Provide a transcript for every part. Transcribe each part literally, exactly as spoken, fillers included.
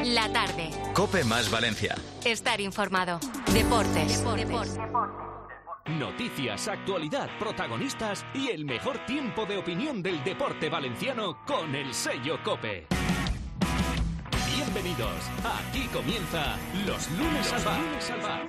La tarde. COPE más Valencia. Estar informado. Deportes. Deportes. Noticias, actualidad, protagonistas y el mejor tiempo de opinión del deporte valenciano con el sello COPE. Bienvenidos. Aquí comienza Los Lunes al Bar.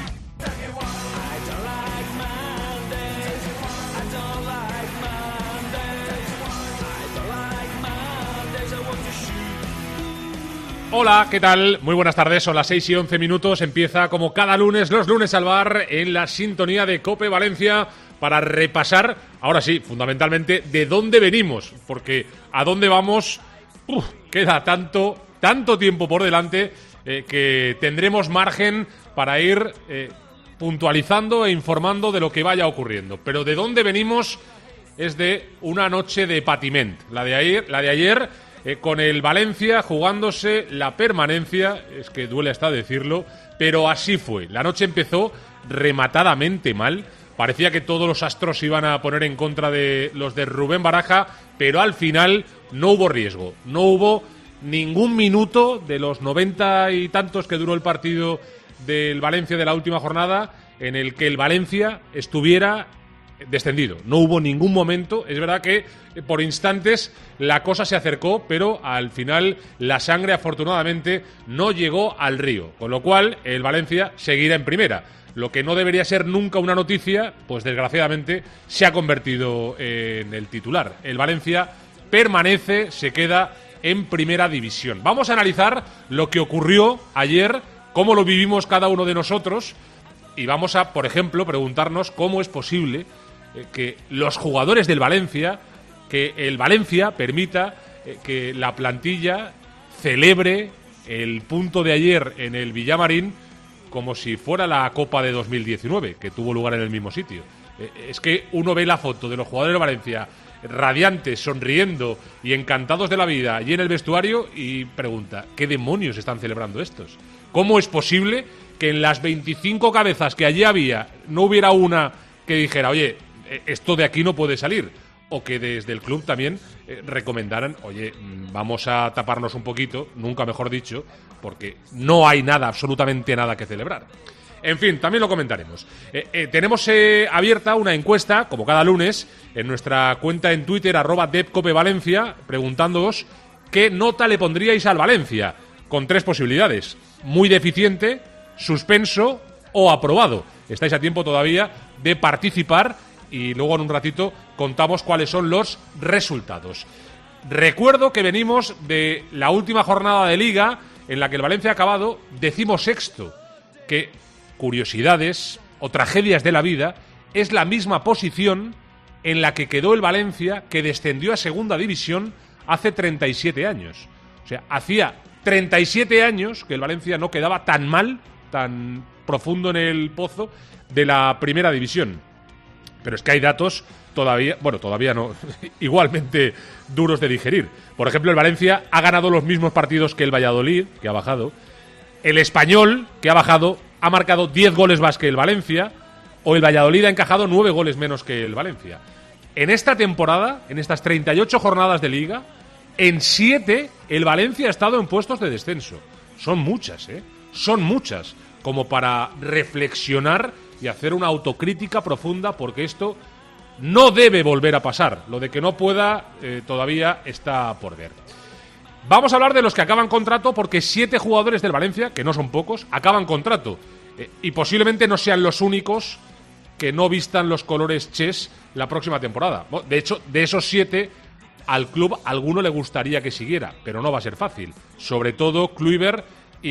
Hola, ¿qué tal? Muy buenas tardes, son las seis y once minutos. Empieza como cada lunes, Los Lunes al Bar, en la sintonía de COPE Valencia, para repasar, ahora sí, fundamentalmente, de dónde venimos, porque a dónde vamos, uf, queda tanto, tanto tiempo por delante eh, que tendremos margen para ir eh, puntualizando e informando de lo que vaya ocurriendo. Pero de dónde venimos es de una noche de patiment, la de ayer, la de ayer. Eh, con el Valencia jugándose la permanencia, es que duele hasta decirlo, pero así fue. La noche empezó rematadamente mal, parecía que todos los astros iban a poner en contra de los de Rubén Baraja, pero al final no hubo riesgo, no hubo ningún minuto de los noventa y tantos que duró el partido del Valencia de la última jornada en el que el Valencia estuviera descendido. No hubo ningún momento. Es verdad que eh, por instantes la cosa se acercó, pero al final la sangre afortunadamente no llegó al río, con lo cual el Valencia seguirá en primera. Lo que no debería ser nunca una noticia, pues desgraciadamente se ha convertido en el titular. El Valencia permanece, se queda en primera división. Vamos a analizar lo que ocurrió ayer, cómo lo vivimos cada uno de nosotros, y vamos a, por ejemplo, preguntarnos cómo es posible que los jugadores del Valencia, que el Valencia permita eh, que la plantilla celebre el punto de ayer en el Villamarín como si fuera la Copa de dos mil diecinueve, que tuvo lugar en el mismo sitio. Eh, es que uno ve la foto de los jugadores del Valencia radiantes, sonriendo y encantados de la vida y en el vestuario y pregunta, ¿qué demonios están celebrando estos? ¿Cómo es posible que en las veinticinco cabezas que allí había no hubiera una que dijera, oye, esto de aquí no puede salir? O que desde el club también eh, recomendaran, oye, vamos a taparnos un poquito, nunca mejor dicho, porque no hay nada, absolutamente nada que celebrar. En fin, también lo comentaremos. Eh, eh, tenemos eh, abierta una encuesta, como cada lunes, en nuestra cuenta en Twitter, arroba depcopevalencia, preguntándoos qué nota le pondríais al Valencia, con tres posibilidades: muy deficiente, suspenso o aprobado. Estáis a tiempo todavía de participar y luego en un ratito contamos cuáles son los resultados. Recuerdo que venimos de la última jornada de Liga en la que el Valencia ha acabado decimosexto, que, curiosidades o tragedias de la vida, es la misma posición en la que quedó el Valencia que descendió a Segunda División hace treinta y siete años. O sea, hacía treinta y siete años que el Valencia no quedaba tan mal, tan profundo en el pozo de la Primera División. Pero es que hay datos todavía, bueno, todavía no, igualmente duros de digerir. Por ejemplo, el Valencia ha ganado los mismos partidos que el Valladolid, que ha bajado. El Español, que ha bajado, ha marcado diez goles más que el Valencia. O el Valladolid ha encajado nueve goles menos que el Valencia. En esta temporada, en estas treinta y ocho jornadas de Liga, en siete el Valencia ha estado en puestos de descenso. Son muchas, ¿eh? Son muchas, como para reflexionar y hacer una autocrítica profunda, porque esto no debe volver a pasar. Lo de que no pueda eh, todavía está por ver. Vamos a hablar de los que acaban contrato, porque siete jugadores del Valencia, que no son pocos, acaban contrato. Eh, y posiblemente no sean los únicos que no vistan los colores ches la próxima temporada. De hecho, de esos siete, al club alguno le gustaría que siguiera, pero no va a ser fácil. Sobre todo Kluivert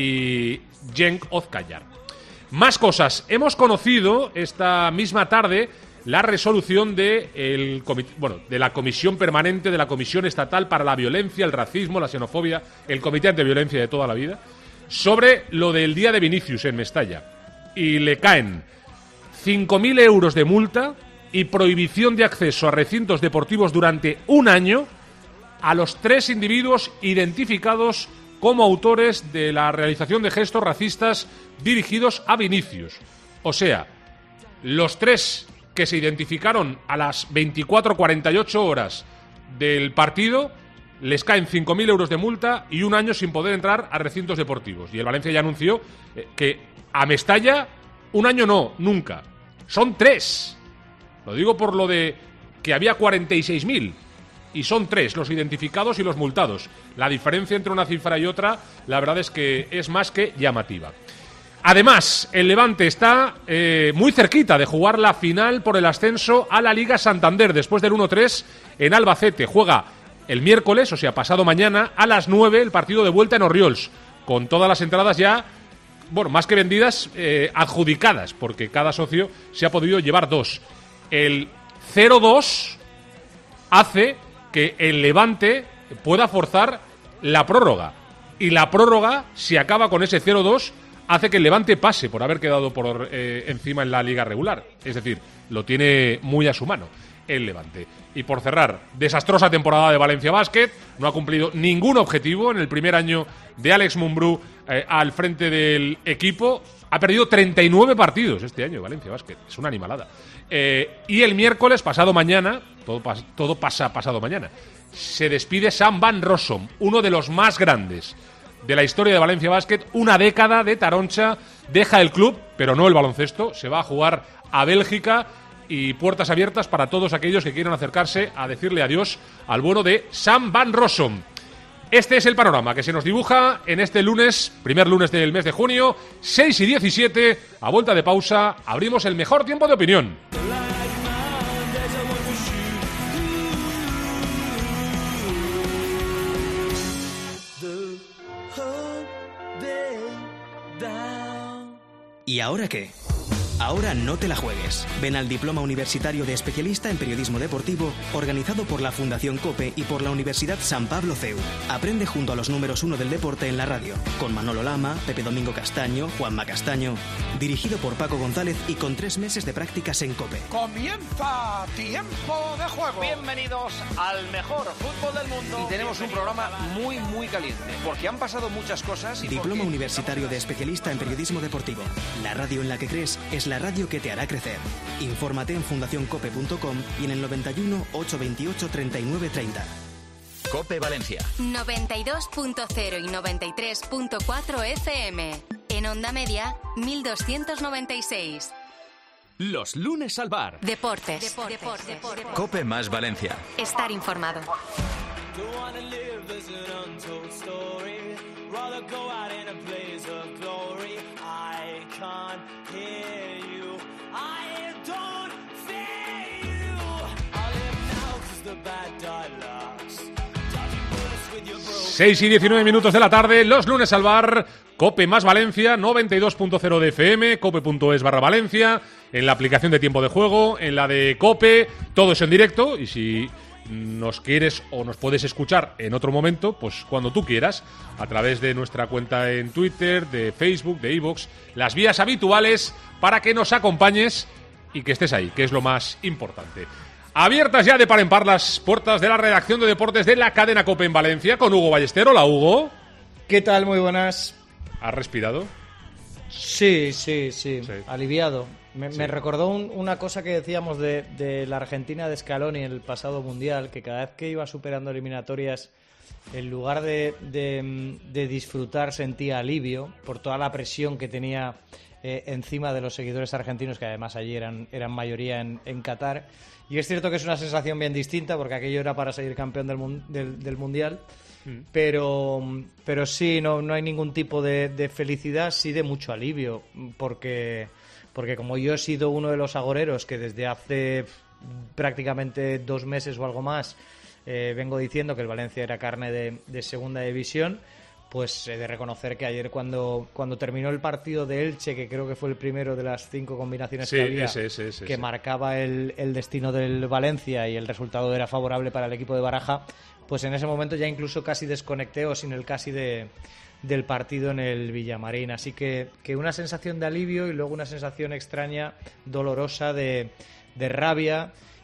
y Cenk Ozkayar. Más cosas. Hemos conocido esta misma tarde la resolución de, el comité, bueno, de la Comisión Permanente de la Comisión Estatal para la Violencia, el Racismo, la Xenofobia, el Comité Antiviolencia de toda la vida, sobre lo del día de Vinicius en Mestalla. Y le caen cinco mil euros de multa y prohibición de acceso a recintos deportivos durante un año a los tres individuos identificados como autores de la realización de gestos racistas dirigidos a Vinicius. O sea, los tres que se identificaron a las veinticuatro cuarenta y ocho horas del partido les caen cinco mil euros de multa y un año sin poder entrar a recintos deportivos. Y el Valencia ya anunció eh, que a Mestalla, un año no, nunca. Son tres. Lo digo por lo de que había cuarenta y seis mil. Y son tres, los identificados y los multados. La diferencia entre una cifra y otra, la verdad es que es más que llamativa. Además, el Levante está eh, muy cerquita de jugar la final por el ascenso a la Liga Santander. Después del uno tres en Albacete. Juega el miércoles, o sea, pasado mañana, a las nueve, el partido de vuelta en Orriols. Con todas las entradas ya, bueno, más que vendidas, eh, adjudicadas, porque cada socio se ha podido llevar dos. El cero dos hace que el Levante pueda forzar la prórroga. Y la prórroga, si acaba con ese cero dos, hace que el Levante pase por haber quedado por eh, encima en la liga regular. Es decir, lo tiene muy a su mano el Levante. Y por cerrar, desastrosa temporada de Valencia Basket. No ha cumplido ningún objetivo en el primer año de Alex Mumbrú eh, al frente del equipo. Ha perdido treinta y nueve partidos este año Valencia Basket. Es una animalada. Eh, y el miércoles, pasado mañana, todo, pas, todo pasa pasado mañana, se despide Sam Van Rossum, uno de los más grandes de la historia de Valencia Basket. Una década de taroncha, deja el club, pero no el baloncesto, se va a jugar a Bélgica, y puertas abiertas para todos aquellos que quieran acercarse a decirle adiós al bueno de Sam Van Rossum. Este es el panorama que se nos dibuja en este lunes, primer lunes del mes de junio, seis y diecisiete, a vuelta de pausa, abrimos el mejor tiempo de opinión. ¿Y ahora qué? Ahora no te la juegues. Ven al Diploma Universitario de Especialista en Periodismo Deportivo, organizado por la Fundación COPE y por la Universidad San Pablo C E U. Aprende junto a los números uno del deporte en la radio, con Manolo Lama, Pepe Domingo Castaño, Juanma Castaño. Dirigido por Paco González y con tres meses de prácticas en COPE. ¡Comienza Tiempo de Juego! Bienvenidos al mejor fútbol del mundo. Y tenemos un programa muy, muy caliente, porque han pasado muchas cosas. Y Diploma porque... Universitario de Especialista en Periodismo Deportivo. La radio en la que crees es la radio que te hará crecer. Infórmate en fundación cope punto com y en el noventa y uno, ochocientos veintiocho, treinta y nueve treinta. COPE Valencia. noventa y dos punto cero y noventa y tres punto cuatro F M. En onda media, mil doscientos noventa y seis. Los lunes al bar. Deportes. Deportes. Deportes. Deportes. COPE más Valencia. Estar informado. seis y diecinueve minutos de la tarde, los lunes al bar, COPE más Valencia, noventa y dos punto cero de F M, cope punto es barra Valencia, en la aplicación de tiempo de juego, en la de COPE, todo es en directo, y si nos quieres o nos puedes escuchar en otro momento, pues cuando tú quieras, a través de nuestra cuenta en Twitter, de Facebook, de iVoox, las vías habituales para que nos acompañes y que estés ahí, que es lo más importante. Abiertas ya de par en par las puertas de la redacción de deportes de la cadena COPE en Valencia con Hugo Ballester. Hola, Hugo. ¿Qué tal? Muy buenas. ¿Has respirado? Sí, sí, sí, sí. aliviado. Me, sí. me recordó un, una cosa que decíamos de, de la Argentina de Scaloni en el pasado Mundial, que cada vez que iba superando eliminatorias, en lugar de, de, de disfrutar, sentía alivio por toda la presión que tenía eh, encima de los seguidores argentinos, que además allí eran, eran mayoría en, en Qatar. Y es cierto que es una sensación bien distinta, porque aquello era para seguir campeón del, del, del Mundial, mm. pero, pero sí, no, no hay ningún tipo de, de felicidad, sí de mucho alivio, porque, porque como yo he sido uno de los agoreros que desde hace prácticamente dos meses o algo más eh, vengo diciendo que el Valencia era carne de, de segunda división, pues he de reconocer que ayer cuando, cuando terminó el partido de Elche, que creo que fue el primero de las cinco combinaciones sí, que había, ese, ese, ese, que ese. marcaba el, el destino del Valencia y el resultado era favorable para el equipo de Baraja, pues en ese momento ya incluso casi desconecté o sin el casi de, del partido en el Villamarín. Así que, que una sensación de alivio y luego una sensación extraña, dolorosa, de, de rabia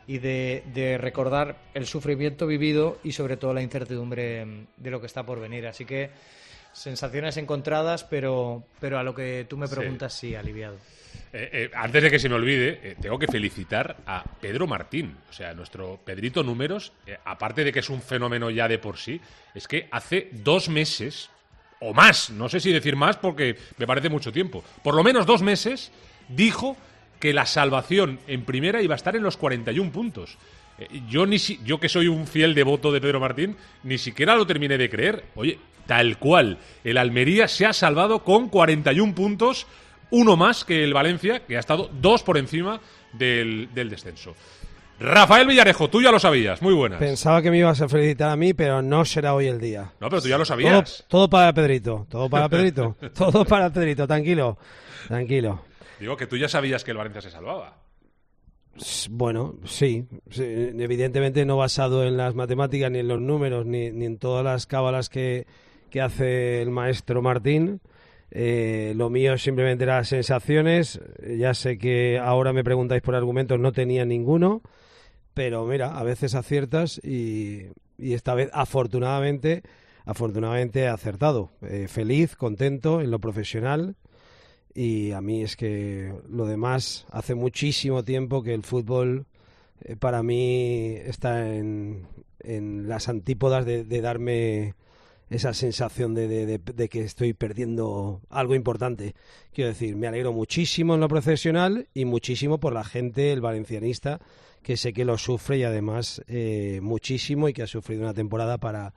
y de, de recordar el sufrimiento vivido y sobre todo la incertidumbre de lo que está por venir. Así que sensaciones encontradas, pero, pero a lo que tú me preguntas, sí, sí aliviado. Eh, eh, antes de que se me olvide, eh, tengo que felicitar a Pedro Martín, o sea, nuestro Pedrito Números, eh, aparte de que es un fenómeno ya de por sí, es que hace dos meses, o más, no sé si decir más porque me parece mucho tiempo, por lo menos dos meses, dijo que la salvación en primera iba a estar en los cuarenta y un puntos. Eh, yo, ni si, yo que soy un fiel devoto de Pedro Martín, ni siquiera lo terminé de creer. Oye, tal cual, el Almería se ha salvado con cuarenta y un puntos, uno más que el Valencia, que ha estado dos por encima del, del descenso. Rafael Villarejo, tú ya lo sabías, muy buenas. Pensaba que me ibas a felicitar a mí, pero no será hoy el día. No, pero tú ya lo sabías. Todo, todo para Pedrito, todo para Pedrito, todo para Pedrito, tranquilo, tranquilo. Digo que tú ya sabías que el Valencia se salvaba. Bueno, sí, sí, evidentemente no basado en las matemáticas, ni en los números, ni, ni en todas las cábalas que, que hace el maestro Martín. Eh, lo mío simplemente eran sensaciones. Ya sé que ahora me preguntáis por argumentos, no tenía ninguno, pero mira, a veces aciertas y, y esta vez afortunadamente afortunadamente he acertado. Eh, feliz, contento en lo profesional, y a mí es que lo demás, hace muchísimo tiempo que el fútbol eh, para mí está en, en las antípodas de, de darme esa sensación de, de, de, de que estoy perdiendo algo importante. Quiero decir, me alegro muchísimo en lo profesional y muchísimo por la gente, el valencianista, que sé que lo sufre y además eh, muchísimo, y que ha sufrido una temporada para,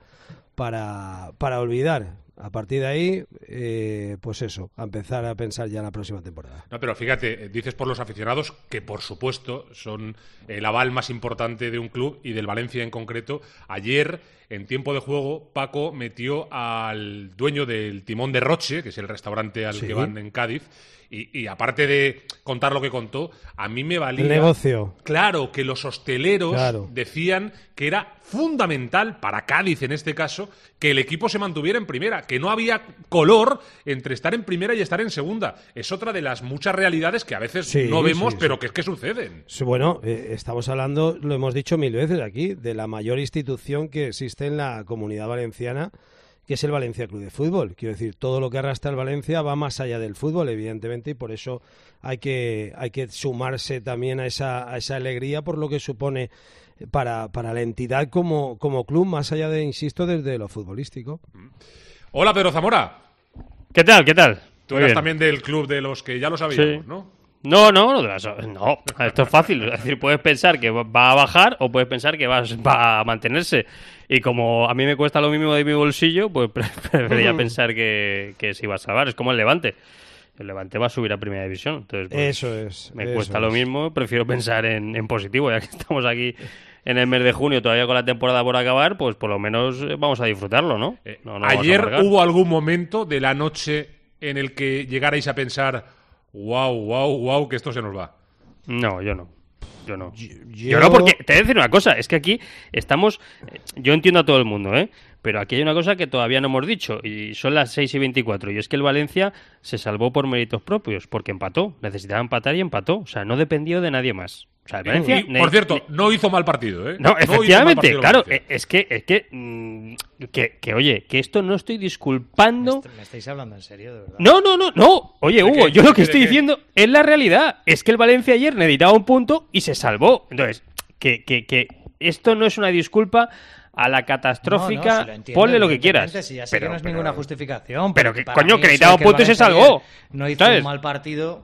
para, para olvidar. A partir de ahí, eh, pues eso, a empezar a pensar ya en la próxima temporada. No, pero fíjate, dices por los aficionados, que por supuesto son el aval más importante de un club y del Valencia en concreto. Ayer, en tiempo de juego, Paco metió al dueño del Timón de Roche, que es el restaurante al sí. que van en Cádiz, y, y aparte de contar lo que contó, a mí me valía... El negocio. Claro, que los hosteleros claro. decían que era fundamental, para Cádiz en este caso, que el equipo se mantuviera en primera, que no había color entre estar en primera y estar en segunda. Es otra de las muchas realidades que a veces sí, no vemos, sí, pero sí. que es que suceden. Sí, bueno, eh, estamos hablando, lo hemos dicho mil veces aquí, de la mayor institución que existe en la Comunidad Valenciana, que es el Valencia Club de Fútbol. Quiero decir, todo lo que arrastra el Valencia va más allá del fútbol, evidentemente, y por eso hay que hay que sumarse también a esa a esa alegría por lo que supone para, para la entidad como, como club, más allá de, insisto, desde lo futbolístico. Hola, Pedro Zamora. ¿Qué tal? ¿Qué tal? Tú eras también del club de los que ya lo sabíamos, sí. ¿no? No, no, no, no, esto es fácil. Es decir, puedes pensar que va a bajar o puedes pensar que va, va a mantenerse. Y como a mí me cuesta lo mismo de mi bolsillo, pues preferiría pensar que, que se iba a salvar. Es como el Levante. El Levante va a subir a Primera División. Entonces, pues, eso es. Me eso cuesta es. lo mismo, prefiero pensar en, en positivo. Ya que estamos aquí en el mes de junio, todavía con la temporada por acabar, pues por lo menos vamos a disfrutarlo, ¿no? Eh, no, no ayer hubo algún momento de la noche en el que llegarais a pensar, wow, wow, wow, que esto se nos va. No, yo no. Yo no. Yo... yo no, porque te voy a decir una cosa, es que aquí estamos, yo entiendo a todo el mundo, ¿eh? Pero aquí hay una cosa que todavía no hemos dicho, y son las seis y veinticuatro, y es que el Valencia se salvó por méritos propios, porque empató, necesitaba empatar y empató, o sea, no dependió de nadie más. O sea, el Valencia, y, por cierto, no hizo mal partido, ¿eh? No, efectivamente, no claro, es que, es que, mmm, que, que, oye, que esto no estoy disculpando... ¿Me estáis hablando en serio, de verdad? No, no, no, no, oye, Hugo, yo lo que estoy diciendo es la realidad, es que el Valencia ayer necesitaba un punto y se salvó. Entonces, que, que, que esto no es una disculpa a la catastrófica, no, no, si entiendo, ponle lo que quieras. Si ya sé pero, que no es pero, ninguna justificación. Pero que, coño, que necesitaba un punto y se salvó. No hizo ¿sabes? un mal partido...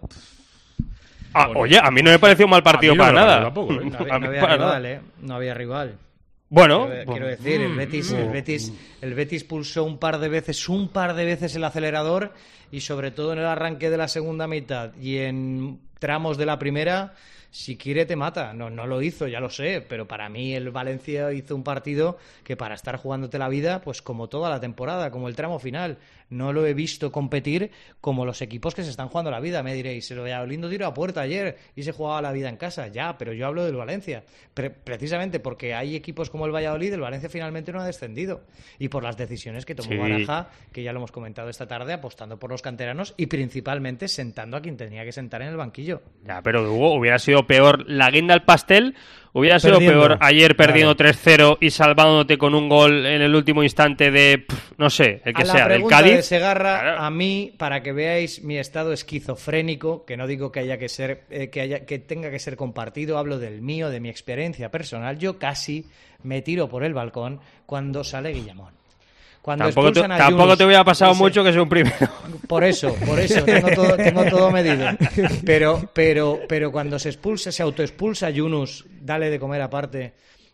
Ah, oye, a mí no me pareció un mal partido para no nada. Tampoco, ¿eh? No había, no había rival, ¿eh? No había rival. Bueno, quiero, quiero decir, el Betis, el Betis, el Betis pulsó un par de veces, un par de veces el acelerador, y sobre todo en el arranque de la segunda mitad y en tramos de la primera, si quiere te mata. No, no lo hizo, ya lo sé, pero para mí el Valencia hizo un partido que para estar jugándote la vida, pues como toda la temporada, como el tramo final. No lo he visto competir como los equipos que se están jugando la vida. Me diréis, el Valladolid tiró a puerta ayer y se jugaba la vida en casa. Ya, pero yo hablo del Valencia. Pre- precisamente porque hay equipos como el Valladolid, el Valencia finalmente no ha descendido. Y por las decisiones que tomó sí. Baraja, que ya lo hemos comentado esta tarde, apostando por los canteranos y principalmente sentando a quien tenía que sentar en el banquillo. banquillo. Ya, pero Hugo, hubiera sido peor la guinda al pastel. Hubiera sido Perdiendo. peor ayer perdiendo Claro. tres cero y salvándote con un gol en el último instante de, pff, no sé, el que a la sea, del pregunta Cádiz. de Segarra, Claro. a mí, para que veáis mi estado esquizofrénico, que no digo que haya que ser, eh, que haya, que tenga que ser compartido, hablo del mío, de mi experiencia personal. Yo casi me tiro por el balcón cuando sale Guillamón. Cuando Tampoco, te, expulsan a tampoco Yunus, te hubiera pasado ese- mucho que sea un primero. Por eso, por eso, tengo todo, tengo todo medido. Pero, pero, pero cuando se expulsa, se autoexpulsa a Yunus, dale de comer aparte,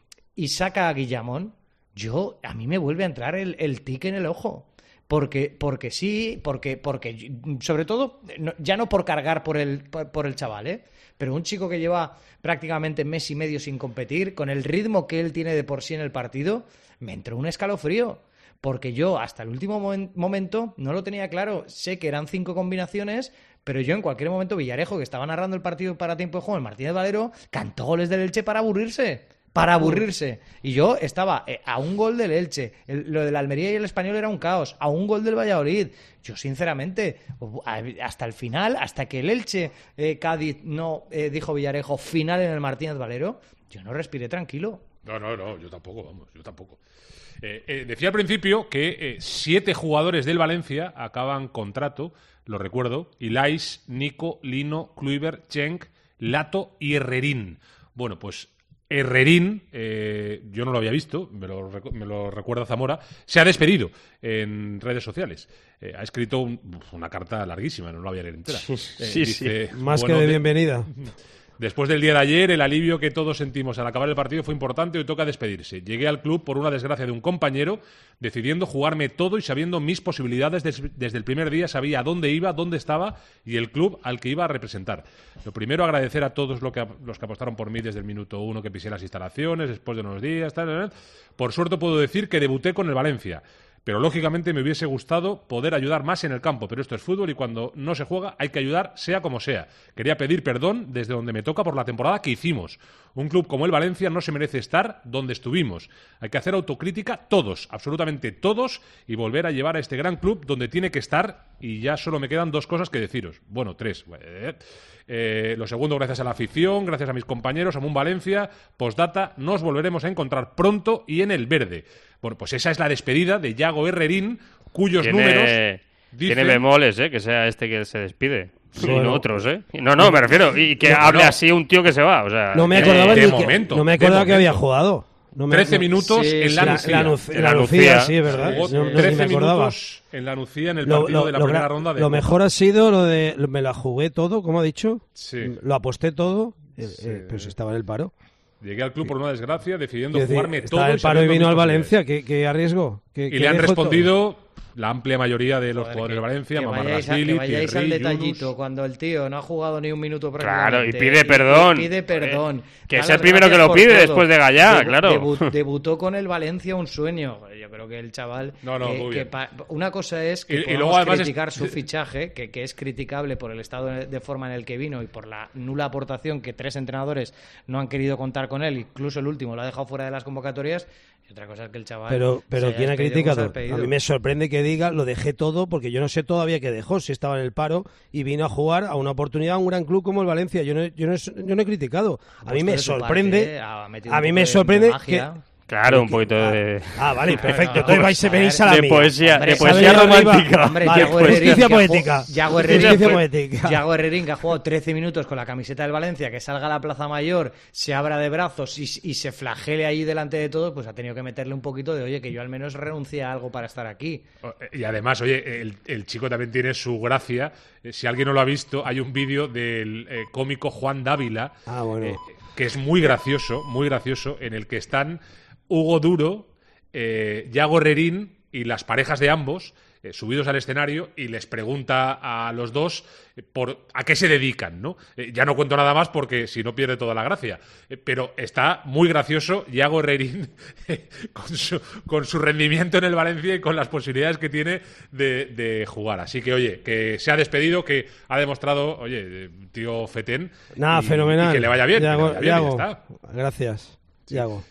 y saca a Guillamón, yo, a mí me vuelve a entrar el, el tic en el ojo. Porque, porque sí, porque, porque sobre todo, no- ya no por cargar por el, por, por el chaval, ¿eh? Pero un chico que lleva prácticamente mes y medio sin competir, con el ritmo que él tiene de por sí en el partido, me entró un escalofrío. Porque yo hasta el último momen- momento no lo tenía claro. Sé que eran cinco combinaciones, pero yo en cualquier momento Villarejo, que estaba narrando el partido para tiempo de juego, el Martínez Valero, cantó goles del Elche para aburrirse. Para aburrirse. Y yo estaba eh, a un gol del Elche. El- lo del Almería y el Español era un caos. A un gol del Valladolid. Yo, sinceramente, a- hasta el final, hasta que el Elche, eh, Cádiz, no eh, dijo Villarejo, final en el Martínez Valero, yo no respiré tranquilo. No, no, no, yo tampoco, vamos, yo tampoco. Eh, eh, decía al principio que eh, siete jugadores del Valencia acaban contrato, lo recuerdo, Ilais, Nico, Lino, Kluivert, Cenk, Lato y Herrerín. Bueno, pues Herrerín, eh, yo no lo había visto, me lo, recu- me lo recuerda Zamora, se ha despedido en redes sociales. Eh, ha escrito un- una carta larguísima, no la voy a leer entera. Sí, Eh, sí, dice, Más bueno, que de de- bienvenida. Después del día de ayer, el alivio que todos sentimos al acabar el partido fue importante. Hoy toca despedirse. Llegué al club por una desgracia de un compañero, decidiendo jugarme todo y sabiendo mis posibilidades. Des- desde el primer día sabía a dónde iba, dónde estaba y el club al que iba a representar. Lo primero, agradecer a todos lo que, los que apostaron por mí desde el minuto uno que pisé las instalaciones, después de unos días. Tal, tal, tal. Por suerte puedo decir que debuté con el Valencia. Pero lógicamente me hubiese gustado poder ayudar más en el campo, pero esto es fútbol y cuando no se juega hay que ayudar sea como sea. Quería pedir perdón desde donde me toca por la temporada que hicimos. Un club como el Valencia no se merece estar donde estuvimos. Hay que hacer autocrítica todos, absolutamente todos, y volver a llevar a este gran club donde tiene que estar. Y ya solo me quedan dos cosas que deciros. Bueno, tres. Eh, eh, lo segundo, gracias a la afición, gracias a mis compañeros, a Mun Valencia. Postdata, nos volveremos a encontrar pronto y en el verde. Bueno, pues esa es la despedida de Yago Herrerín, cuyos Tiene, números dicen... tiene bemoles, ¿eh? Que sea este que se despide. Y Bueno. no otros, ¿eh? No, no, me refiero. Y que No, hable no. así un tío que se va. O sea, No me de- acordaba, de ni que, momento, no me de acordaba que momento. había jugado. No me- trece no- minutos Sí, en la sí, La, Nucía. la, Nuc- En la la Nucía, Nucía. sí, es verdad. Jugó No- no, ni trece me acordaba. minutos en la Nucía en el Lo, partido lo- de la lo primera gra- ronda de lo Copa. mejor ha sido lo de lo- me la jugué todo, como ha dicho. Sí. Lo aposté todo, eh, Sí. eh, pero si estaba en el paro. Llegué al club por una desgracia, decidiendo Quiero decir, jugarme todo. estaba en el y paro y sabiendo vino mis al posibilidades. Valencia. ¿Qué, qué arriesgo? ¿Qué- Y qué le han dejó todo? respondido la amplia mayoría de los Joder, jugadores que- de Valencia, que vayáis, a- Mamardashvili, que vayáis al Thierry, detallito Yunus. cuando el tío no ha jugado ni un minuto Claro, y prácticamente, pide perdón. y pide perdón. Eh, que Da es el las primero que gracias lo por pide todo. después de Gallá, Debu- claro. debu- debutó con el Valencia, un sueño. Yo creo que el chaval... No, no, que- muy que bien. pa- una cosa es que Y- y podamos luego, además, es- criticar su fichaje, que, que es criticable por el estado de, de forma en el que vino y por la nula aportación que tres entrenadores no han querido contar con él, incluso el último lo ha dejado fuera de las convocatorias. Y otra cosa es que el chaval... Pero, se pero haya ¿quién ha despedido como se criticado? ha despedido. A mí me sorprende que diga lo dejé todo porque yo no sé todavía qué dejó, si estaba en el paro y vino a jugar a una oportunidad a un gran club como el Valencia. Yo no, yo no, yo no he criticado. A mí puesto me de su sorprende, parte, ha metido a un mí poco me de- sorprende de que... magia. Claro, un poquito de... Ah, vale, perfecto. no, Entonces no, vais, a ver, venís a la de mía. poesía, Hombre, de poesía sabe arriba. romántica. Hombre, Vale, Yago Herrerín, justicia que ha jugado- poética. Yago Justicia Herrerín, poética. Yago Herrerín, que ha jugado trece minutos con la camiseta del Valencia, que salga a la Plaza Mayor, se abra de brazos y, y se flagele ahí delante de todos, pues ha tenido que meterle un poquito de, oye, que yo al menos renuncié a algo para estar aquí. Y además, oye, el, el chico también tiene su gracia. Eh, Si alguien no lo ha visto, hay un vídeo del eh, cómico Juan Dávila, Ah, bueno. eh, que es muy gracioso, muy gracioso, en el que están Hugo Duro, eh, Yago Herrerín y las parejas de ambos eh, subidos al escenario y les pregunta a los dos eh, por a qué se dedican, ¿no? Eh, ya no cuento nada más porque si no pierde toda la gracia. Eh, pero está muy gracioso Yago Herrerín con, su, con su rendimiento en el Valencia y con las posibilidades que tiene de, de jugar. Así que, oye, que se ha despedido, que ha demostrado, oye, eh, tío Fetén. Nada, y- fenomenal. y que le vaya bien. que le Yago, vaya bien, y ya Yago, está. gracias. Yago.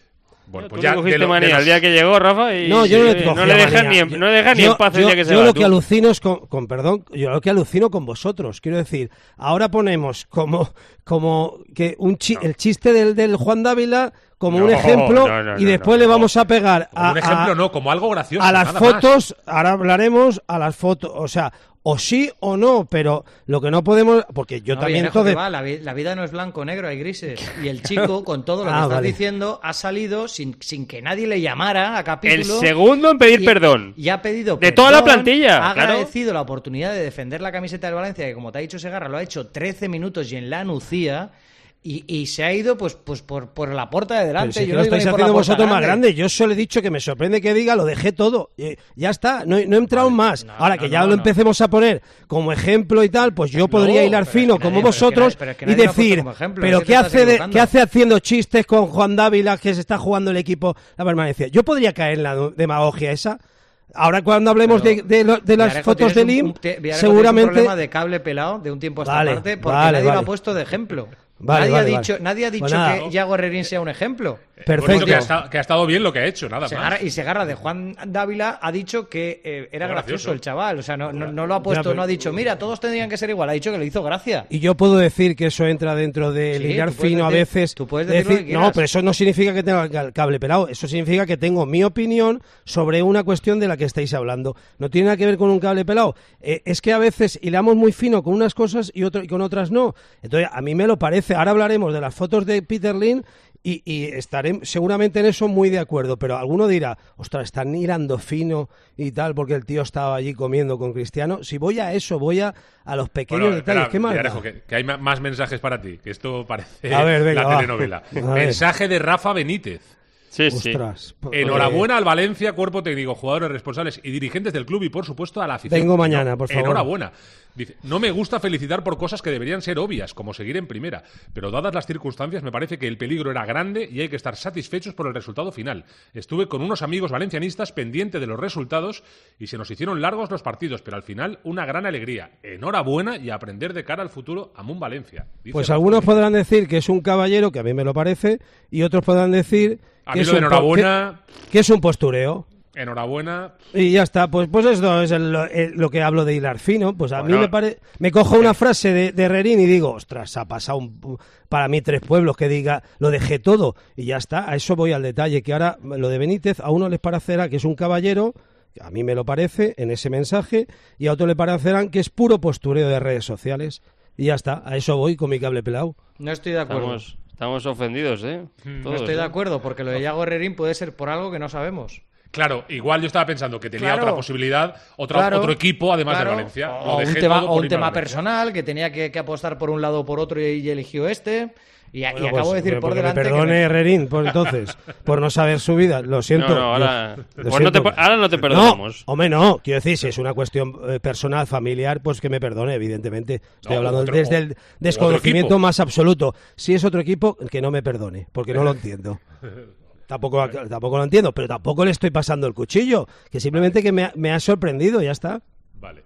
Bueno, pues Tú ya le cogiste de lo- de manía los- el día que llegó, Rafa, y No, yo no le y cogí no le dejas ni, manía. en- no le dejas ni Yo- en paz el yo- día que se yo va. lo que tú. alucino es con, con perdón, yo lo que alucino con vosotros. Quiero decir, ahora ponemos como como que un chi- el chiste del, del Juan Dávila como No, un ejemplo no, no, y no, después no, le no. vamos a pegar Como a, un ejemplo a- no, como algo gracioso. a las nada más. fotos. Ahora hablaremos a las fotos, o sea, o sí o no, pero lo que no podemos, porque yo No, también Villarejo, todo que va, la, vi- la vida no es blanco o negro, hay grises. Y el chico, con todo lo que Ah, estás vale. diciendo, ha salido sin, sin que nadie le llamara a capítulo. El segundo en pedir y- perdón. Y ha pedido De toda la perdón, plantilla, Ha claro. agradecido la oportunidad de defender la camiseta del Valencia, que como te ha dicho Segarra, lo ha hecho trece minutos y en la Nucía. Y, y se ha ido pues pues por, por la puerta de Pero delante. si es que Yo lo no iba estáis ni por la haciendo puerta vosotros más grande. grande. Yo solo he dicho que me sorprende que diga, lo dejé todo. Eh, ya está, no, he- no he entrado más. Ahora que no, ya no, lo no. empecemos a poner como ejemplo y tal, pues yo podría No, hilar pero es fino que como nadie- pero es que vosotros nadie- pero es que y nadie lo ha puesto decir, como ejemplo, pero es que ¿qué te estás hace, de- equivocando. ¿qué hace haciendo chistes con Juan Dávila que se está jugando el equipo la permanencia? Yo podría caer en la demagogia esa. Ahora cuando hablemos de, de lo- de las Villarejo, fotos tienes del un- I M, un te- Villarejo, tienes seguramente... un problema de cable pelado de un tiempo a esta Vale, parte porque vale, nadie lo vale. ha puesto de ejemplo. Vale, nadie, vale, ha dicho, vale. nadie ha dicho Pues nada. que Yago Herrerín sea un ejemplo. Hemos Perfecto. dicho Que ha, estado, que ha estado bien lo que ha hecho, nada Segarra- más. y Segarra de Juan Dávila ha dicho que eh, era Muy gracioso, gracioso. el chaval. O sea, no, no, no lo ha puesto, Ya, pero- no ha dicho, mira, todos tendrían que ser igual. Ha dicho que le hizo gracia. Y yo puedo decir que eso entra dentro del Sí, hilar tú puedes fino a decir- veces. tú puedes de decir lo que no, quieras. pero eso no significa que tenga el cable pelado. Eso significa que tengo mi opinión sobre una cuestión de la que estáis hablando. No tiene nada que ver con un cable pelado. Eh, es que a veces hilamos muy fino con unas cosas y, otro, y con otras no. Entonces, a mí me lo parece. Ahora hablaremos de las fotos de Peter Lim. Y, y estaré seguramente en eso muy de acuerdo, pero alguno dirá, ostras, están hilando fino y tal, porque el tío estaba allí comiendo con Cristiano. Si voy a eso, voy a, a los pequeños Bueno, detalles. espera, ¿Qué más Villarejo, da? que, que hay ma- más mensajes para ti, que esto parece A ver, venga, la va. telenovela. A ver. Mensaje de Rafa Benítez. Sí, sí. Ostras. Enhorabuena al Valencia, cuerpo técnico, jugadores responsables y dirigentes del club y, por supuesto, a la afición. Vengo mañana, por favor. Enhorabuena. Dice, no me gusta felicitar por cosas que deberían ser obvias, como seguir en primera, pero dadas las circunstancias me parece que el peligro era grande y hay que estar satisfechos por el resultado final. Estuve con unos amigos valencianistas pendiente de los resultados y se nos hicieron largos los partidos, pero al final una gran alegría. Enhorabuena y a aprender de cara al futuro Amun Valencia. Dice Pues Rafa algunos Benítez. podrán decir que es un caballero, que a mí me lo parece, y otros podrán decir A que mí es, lo de un po- enhorabuena, que- que es un postureo. enhorabuena. Y ya está, pues pues esto es el- el- lo que hablo de hilar fino. Pues a Bueno, mí me parece. Me cojo una frase de, de Herrerín y digo, ostras, ha pasado un- para mí tres pueblos que diga, lo dejé todo. Y ya está, a eso voy al detalle. Que ahora lo de Benítez, a uno les parecerá que es un caballero, a mí me lo parece en ese mensaje, y a otro le parecerán que es puro postureo de redes sociales. Y ya está, a eso voy con mi cable pelado. No estoy de acuerdo. Estamos, estamos ofendidos, ¿eh? No Todos, estoy de ¿eh? acuerdo, porque lo de Yago Herrerín puede ser por algo que no sabemos. Claro, igual yo estaba pensando que tenía Claro. otra posibilidad, otro, Claro, otro equipo, además claro. de Valencia. Lo O un dejé tema, todo o por un irme a tema Valencia. personal, que tenía que, que apostar por un lado o por otro y, y eligió este. Y, a- y Bueno, acabo pues, de decir que- por porque delante me que perdone me- Herrerín, por entonces, por no saber su vida. Lo siento. No, no, ahora, yo- lo pues no te, siento. ahora no te perdonamos. No, hombre, no. Quiero decir, si es una cuestión eh, personal, familiar, pues que me perdone, evidentemente. Estoy No, hablando otro- desde o- el otro desconocimiento equipo. más absoluto. Si es otro equipo, que no me perdone, porque no lo entiendo. Tampoco, tampoco lo entiendo, pero tampoco le estoy pasando el cuchillo, que simplemente que me ha, me ha sorprendido, ya está. Vale.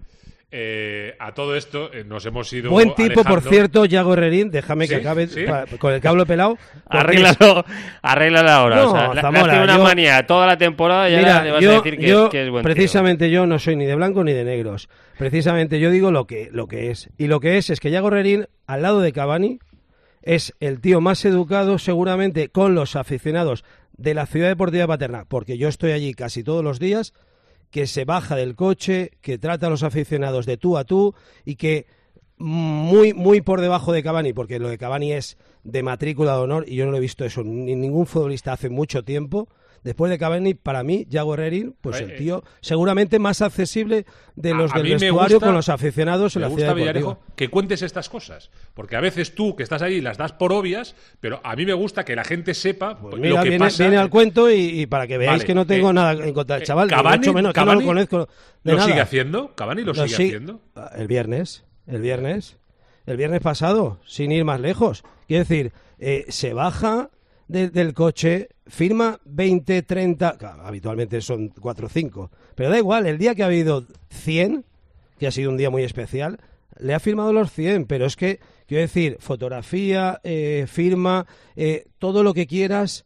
Eh, a todo esto eh, nos hemos ido Buen tipo, por alejando. cierto, Yago Herrerín, déjame que Sí, acabe sí. pa- con el cable pelado. porque Arréglalo, arréglalo ahora. No, o sea, le- le has Zamora, tenido una yo- manía toda la temporada y ahora Mira, le vas yo, a decir que, yo, es, que es buen tío. precisamente yo no soy ni de blanco ni de negros. Precisamente yo digo lo que, lo que es. Y lo que es es que Yago Herrerín, al lado de Cavani, es el tío más educado seguramente con los aficionados de la Ciudad Deportiva de Paterna, porque yo estoy allí casi todos los días, que se baja del coche, que trata a los aficionados de tú a tú y que muy muy por debajo de Cavani, porque lo de Cavani es de matrícula de honor y yo no lo he visto eso ni ningún futbolista hace mucho tiempo. Después de Cavani, para mí, Yago Herrerín, pues Eh, el tío seguramente más accesible de los A- a del mí me vestuario gusta- con los aficionados en Me la gusta, Ciudad Villarejo, Deportiva. que cuentes estas cosas. Porque a veces tú, que estás ahí, las das por obvias, pero a mí me gusta que la gente sepa Pues lo mira, que viene, pasa. viene al cuento y, y para que veáis Vale, que no tengo eh, nada en contra del eh, chaval, ni Cavani- mucho menos, que no Cavani lo conozco de ¿Lo nada. sigue haciendo? ¿Cavani lo, sigue sí- haciendo? El viernes, el viernes, el viernes pasado, sin ir más lejos. Quiero decir, eh, se baja de- del coche, firma veinte, treinta, claro, habitualmente son cuatro o cinco, pero da igual, el día que ha habido cien, que ha sido un día muy especial, le ha firmado los cien, pero es que, quiero decir, fotografía, eh, firma, eh, todo lo que quieras,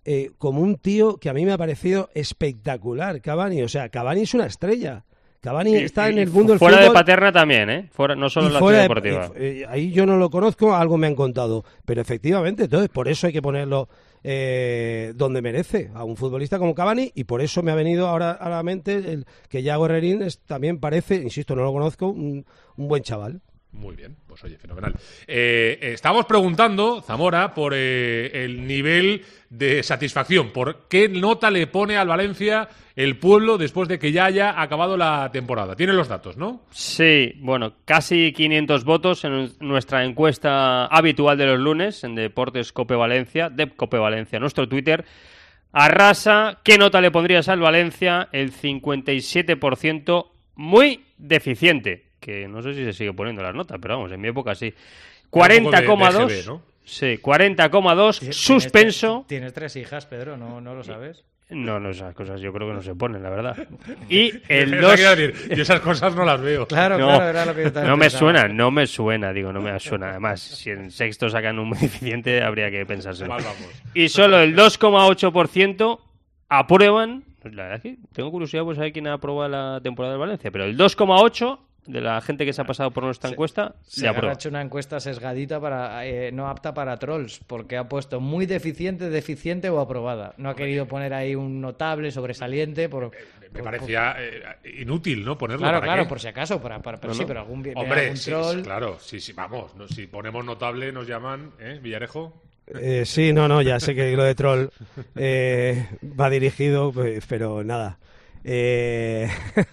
eh, como un tío que a mí me ha parecido espectacular, Cavani. O sea, Cavani es una estrella. Cavani y, está y, en el mundo del fuera fútbol. Fuera de Paterna también, ¿eh? Fuera, no solo en la ciudad deportiva. De, eh, ahí yo no lo conozco, algo me han contado. Pero efectivamente, entonces por eso hay que ponerlo eh, donde merece a un futbolista como Cavani, y por eso me ha venido ahora a la mente el, que Yago Herrerín es, también parece, insisto, no lo conozco, un, un buen chaval. Muy bien, pues oye, fenomenal. Eh, estamos preguntando, Zamora, por eh, el nivel de satisfacción, por qué nota le pone al Valencia el pueblo después de que ya haya acabado la temporada. Tiene los datos, ¿no? Sí, bueno, casi quinientos votos en nuestra encuesta habitual de los lunes en Deportes Cope Valencia, Dep Cope Valencia, nuestro Twitter. Arrasa, ¿qué nota le pondrías al Valencia? El cincuenta y siete por ciento, muy deficiente. Que no sé si se sigue poniendo las notas, pero vamos, en mi época sí. cuarenta coma dos, ¿no? Sí, cuarenta coma dos, suspenso. Tienes, tienes tres hijas, Pedro, ¿no, no lo sabes? No, no, esas cosas yo creo que no se ponen, la verdad. Y el dos... Y esas cosas no las veo. Claro, no, claro, era lo que yo estaba No me pensando. suena, no me suena, digo, no me suena. Además, si en sexto sacan un muy deficiente, habría que pensárselo. Mal vamos. Y solo el dos coma ocho por ciento aprueban. Pues la verdad es que tengo curiosidad por saber quién ha aprobado la temporada del Valencia, pero el dos coma ocho por ciento de la gente que se ha pasado por nuestra se, encuesta se le aprueba. ha hecho una encuesta sesgadita para eh, no apta para trolls, porque ha puesto muy deficiente, deficiente o aprobada. No ha querido poner ahí un notable, sobresaliente. Por, me, me por, parecía por... Eh, inútil, ¿no? Ponerlo. Claro, ¿para claro, qué? por si acaso, para, para, pero no, sí, no. pero algún, Hombre, algún sí, troll. Sí, claro, sí, sí, vamos. No, si ponemos notable nos llaman, ¿eh, Villarejo? Eh, sí, no, no, ya sé que lo de troll eh, va dirigido, pues, pero nada. Eh...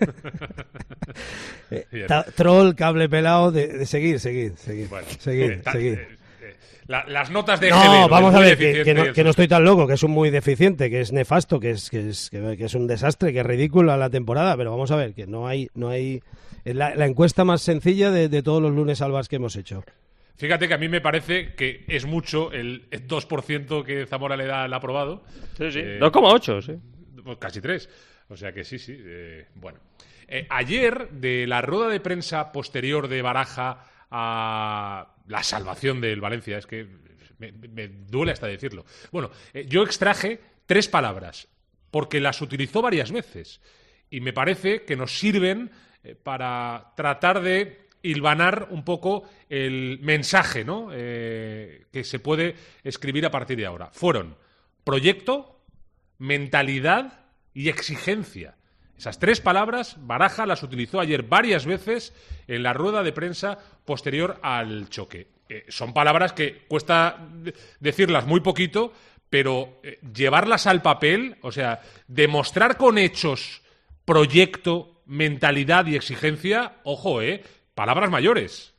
Ta- troll, cable pelado, de, de seguir, seguir, seguir, bueno, seguir, eh, ta- seguir. Eh, eh, la, las notas de No, género, vamos a muy ver, que, que, no, deficiente, que no estoy tan loco, que es un muy deficiente, que es nefasto, que es que es, que, que es un desastre, que es ridículo a la temporada, pero vamos a ver, que no hay, no hay, es la, la encuesta más sencilla de, de todos los lunes albas que hemos hecho. Fíjate que a mí me parece que es mucho el dos por ciento que Zamora le da al aprobado. Sí, sí, Eh, dos coma ocho, sí. Casi tres. O sea que sí, sí. Eh, bueno. Eh, ayer, de la rueda de prensa posterior de Baraja a la salvación del Valencia, es que me, me duele hasta decirlo. Bueno, eh, yo extraje tres palabras, porque las utilizó varias veces. Y me parece que nos sirven eh, para tratar de hilvanar un poco el mensaje, ¿no? Eh, que se puede escribir a partir de ahora. Fueron proyecto, mentalidad y exigencia. Esas tres palabras, Baraja las utilizó ayer varias veces en la rueda de prensa posterior al choque. Eh, son palabras que cuesta decirlas muy poquito, pero eh, llevarlas al papel, o sea, demostrar con hechos proyecto, mentalidad y exigencia, ojo, eh, palabras mayores.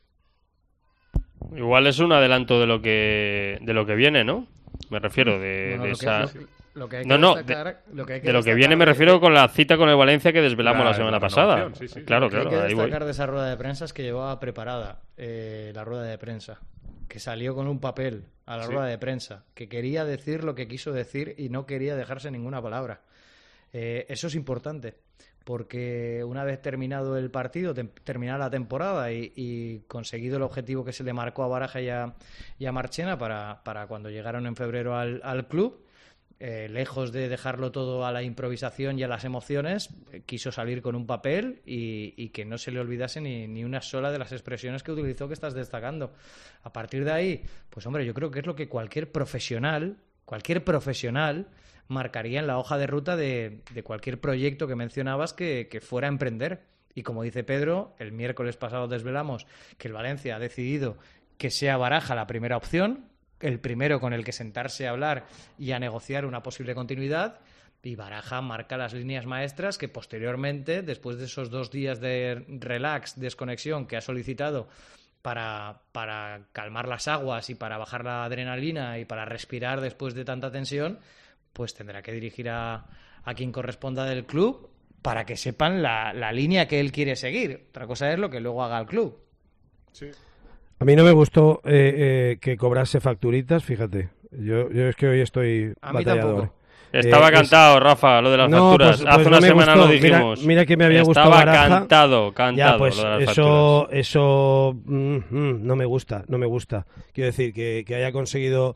Igual es un adelanto de lo que de lo que viene, ¿no? Me refiero de, Bueno, de lo esa... que, lo, lo que hay que No, no, destacar, de, lo que hay que de lo que destacar viene me de- refiero con la cita con el Valencia que desvelamos La- la semana la pasada. renovación, sí, sí. Claro, Lo que hay claro, que ahí voy. destacar de esa rueda de prensa es que llevaba preparada eh, la rueda de prensa, que salió con un papel a la Sí. rueda de prensa, que quería decir lo que quiso decir y no quería dejarse ninguna palabra. Eh, eso es importante, porque una vez terminado el partido, tem- terminada la temporada y, y conseguido el objetivo que se le marcó a Baraja y a, y a Marchena para, para cuando llegaron en febrero al, al club, eh, lejos de dejarlo todo a la improvisación y a las emociones, eh, quiso salir con un papel y, y que no se le olvidase ni, ni una sola de las expresiones que utilizó que estás destacando. A partir de ahí, pues hombre, yo creo que es lo que cualquier profesional, cualquier profesional marcaría en la hoja de ruta de, de cualquier proyecto que mencionabas que, que fuera a emprender. Y como dice Pedro, el miércoles pasado desvelamos que el Valencia ha decidido que sea Baraja la primera opción, el primero con el que sentarse a hablar y a negociar una posible continuidad, y Baraja marca las líneas maestras que posteriormente, después de esos dos días de relax, desconexión que ha solicitado para, para calmar las aguas y para bajar la adrenalina y para respirar después de tanta tensión, pues tendrá que dirigir a, a quien corresponda del club para que sepan la, la línea que él quiere seguir. Otra cosa es lo que luego haga el club. Sí. A mí no me gustó eh, eh, que cobrase facturitas, fíjate. Yo, yo es que hoy estoy A mí batallador. tampoco. Estaba Eh, cantado, es... Rafa, lo de las no, facturas. pues, pues Hace no una me semana gustó. lo dijimos. Mira, mira que me había gustado Estaba Baraja. cantado, cantado Ya, pues lo de las eso, facturas. eso mm, mm, no me gusta, no me gusta. Quiero decir, que, que haya conseguido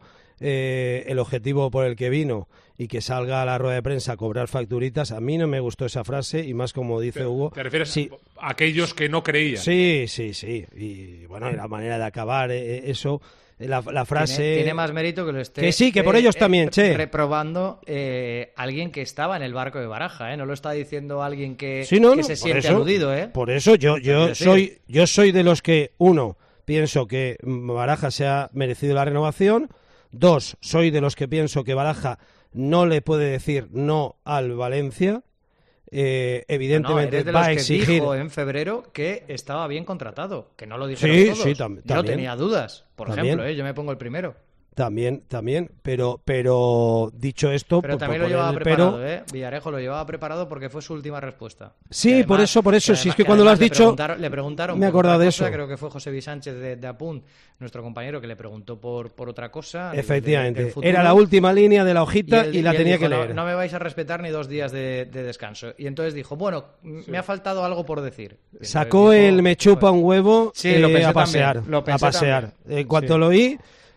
eh, el objetivo por el que vino y que salga a la rueda de prensa a cobrar facturitas. A mí no me gustó esa frase y más como dice ¿Te, Hugo. ¿Te refieres sí, a aquellos que no creían? Sí, sí, sí. Y bueno, la manera de acabar eh, eso, la, la frase... Tiene, tiene más mérito que lo esté... Que sí, que por ellos eh, también, eh, che. Reprobando eh, alguien que estaba en el barco de Baraja, ¿eh? No lo está diciendo alguien que, sí, no, que no, se por siente eso, aludido, ¿eh? Por eso yo, yo soy, yo soy de los que, uno, pienso que Baraja se ha merecido la renovación. Dos, soy de los que pienso que Baraja no le puede decir no al Valencia. Eh, evidentemente no, eres de va los a que exigir. dijo en febrero que estaba bien contratado, que no lo dijeron Sí, todos. sí, tam- Yo también. tenía dudas, por También. ejemplo, ¿eh? Yo me pongo el primero. También, también, pero, pero dicho esto, Pero por- también por lo llevaba poner el preparado, pero- ¿eh? Villarejo lo llevaba preparado porque fue su última respuesta. Sí, Y además- por eso, por eso. y Si es además- que y cuando lo has además le dicho, preguntaron- le preguntaron me he por acordado otra de cosa, eso. Creo que fue José Sánchez de, de Apunt, nuestro compañero, que le preguntó por, por otra cosa. de- Efectivamente, de- del futuro. era la última línea de la hojita y, él- la él tenía dijo, que no, leer. No me vais a respetar ni dos días de, de descanso. Y entonces dijo, bueno, me ha faltado algo por decir. Y entonces Sacó dijo, el me chupa un huevo Sí, lo eh, pensé a pasear. también, lo a pensé pasear. también. En cuanto Sí. lo oí,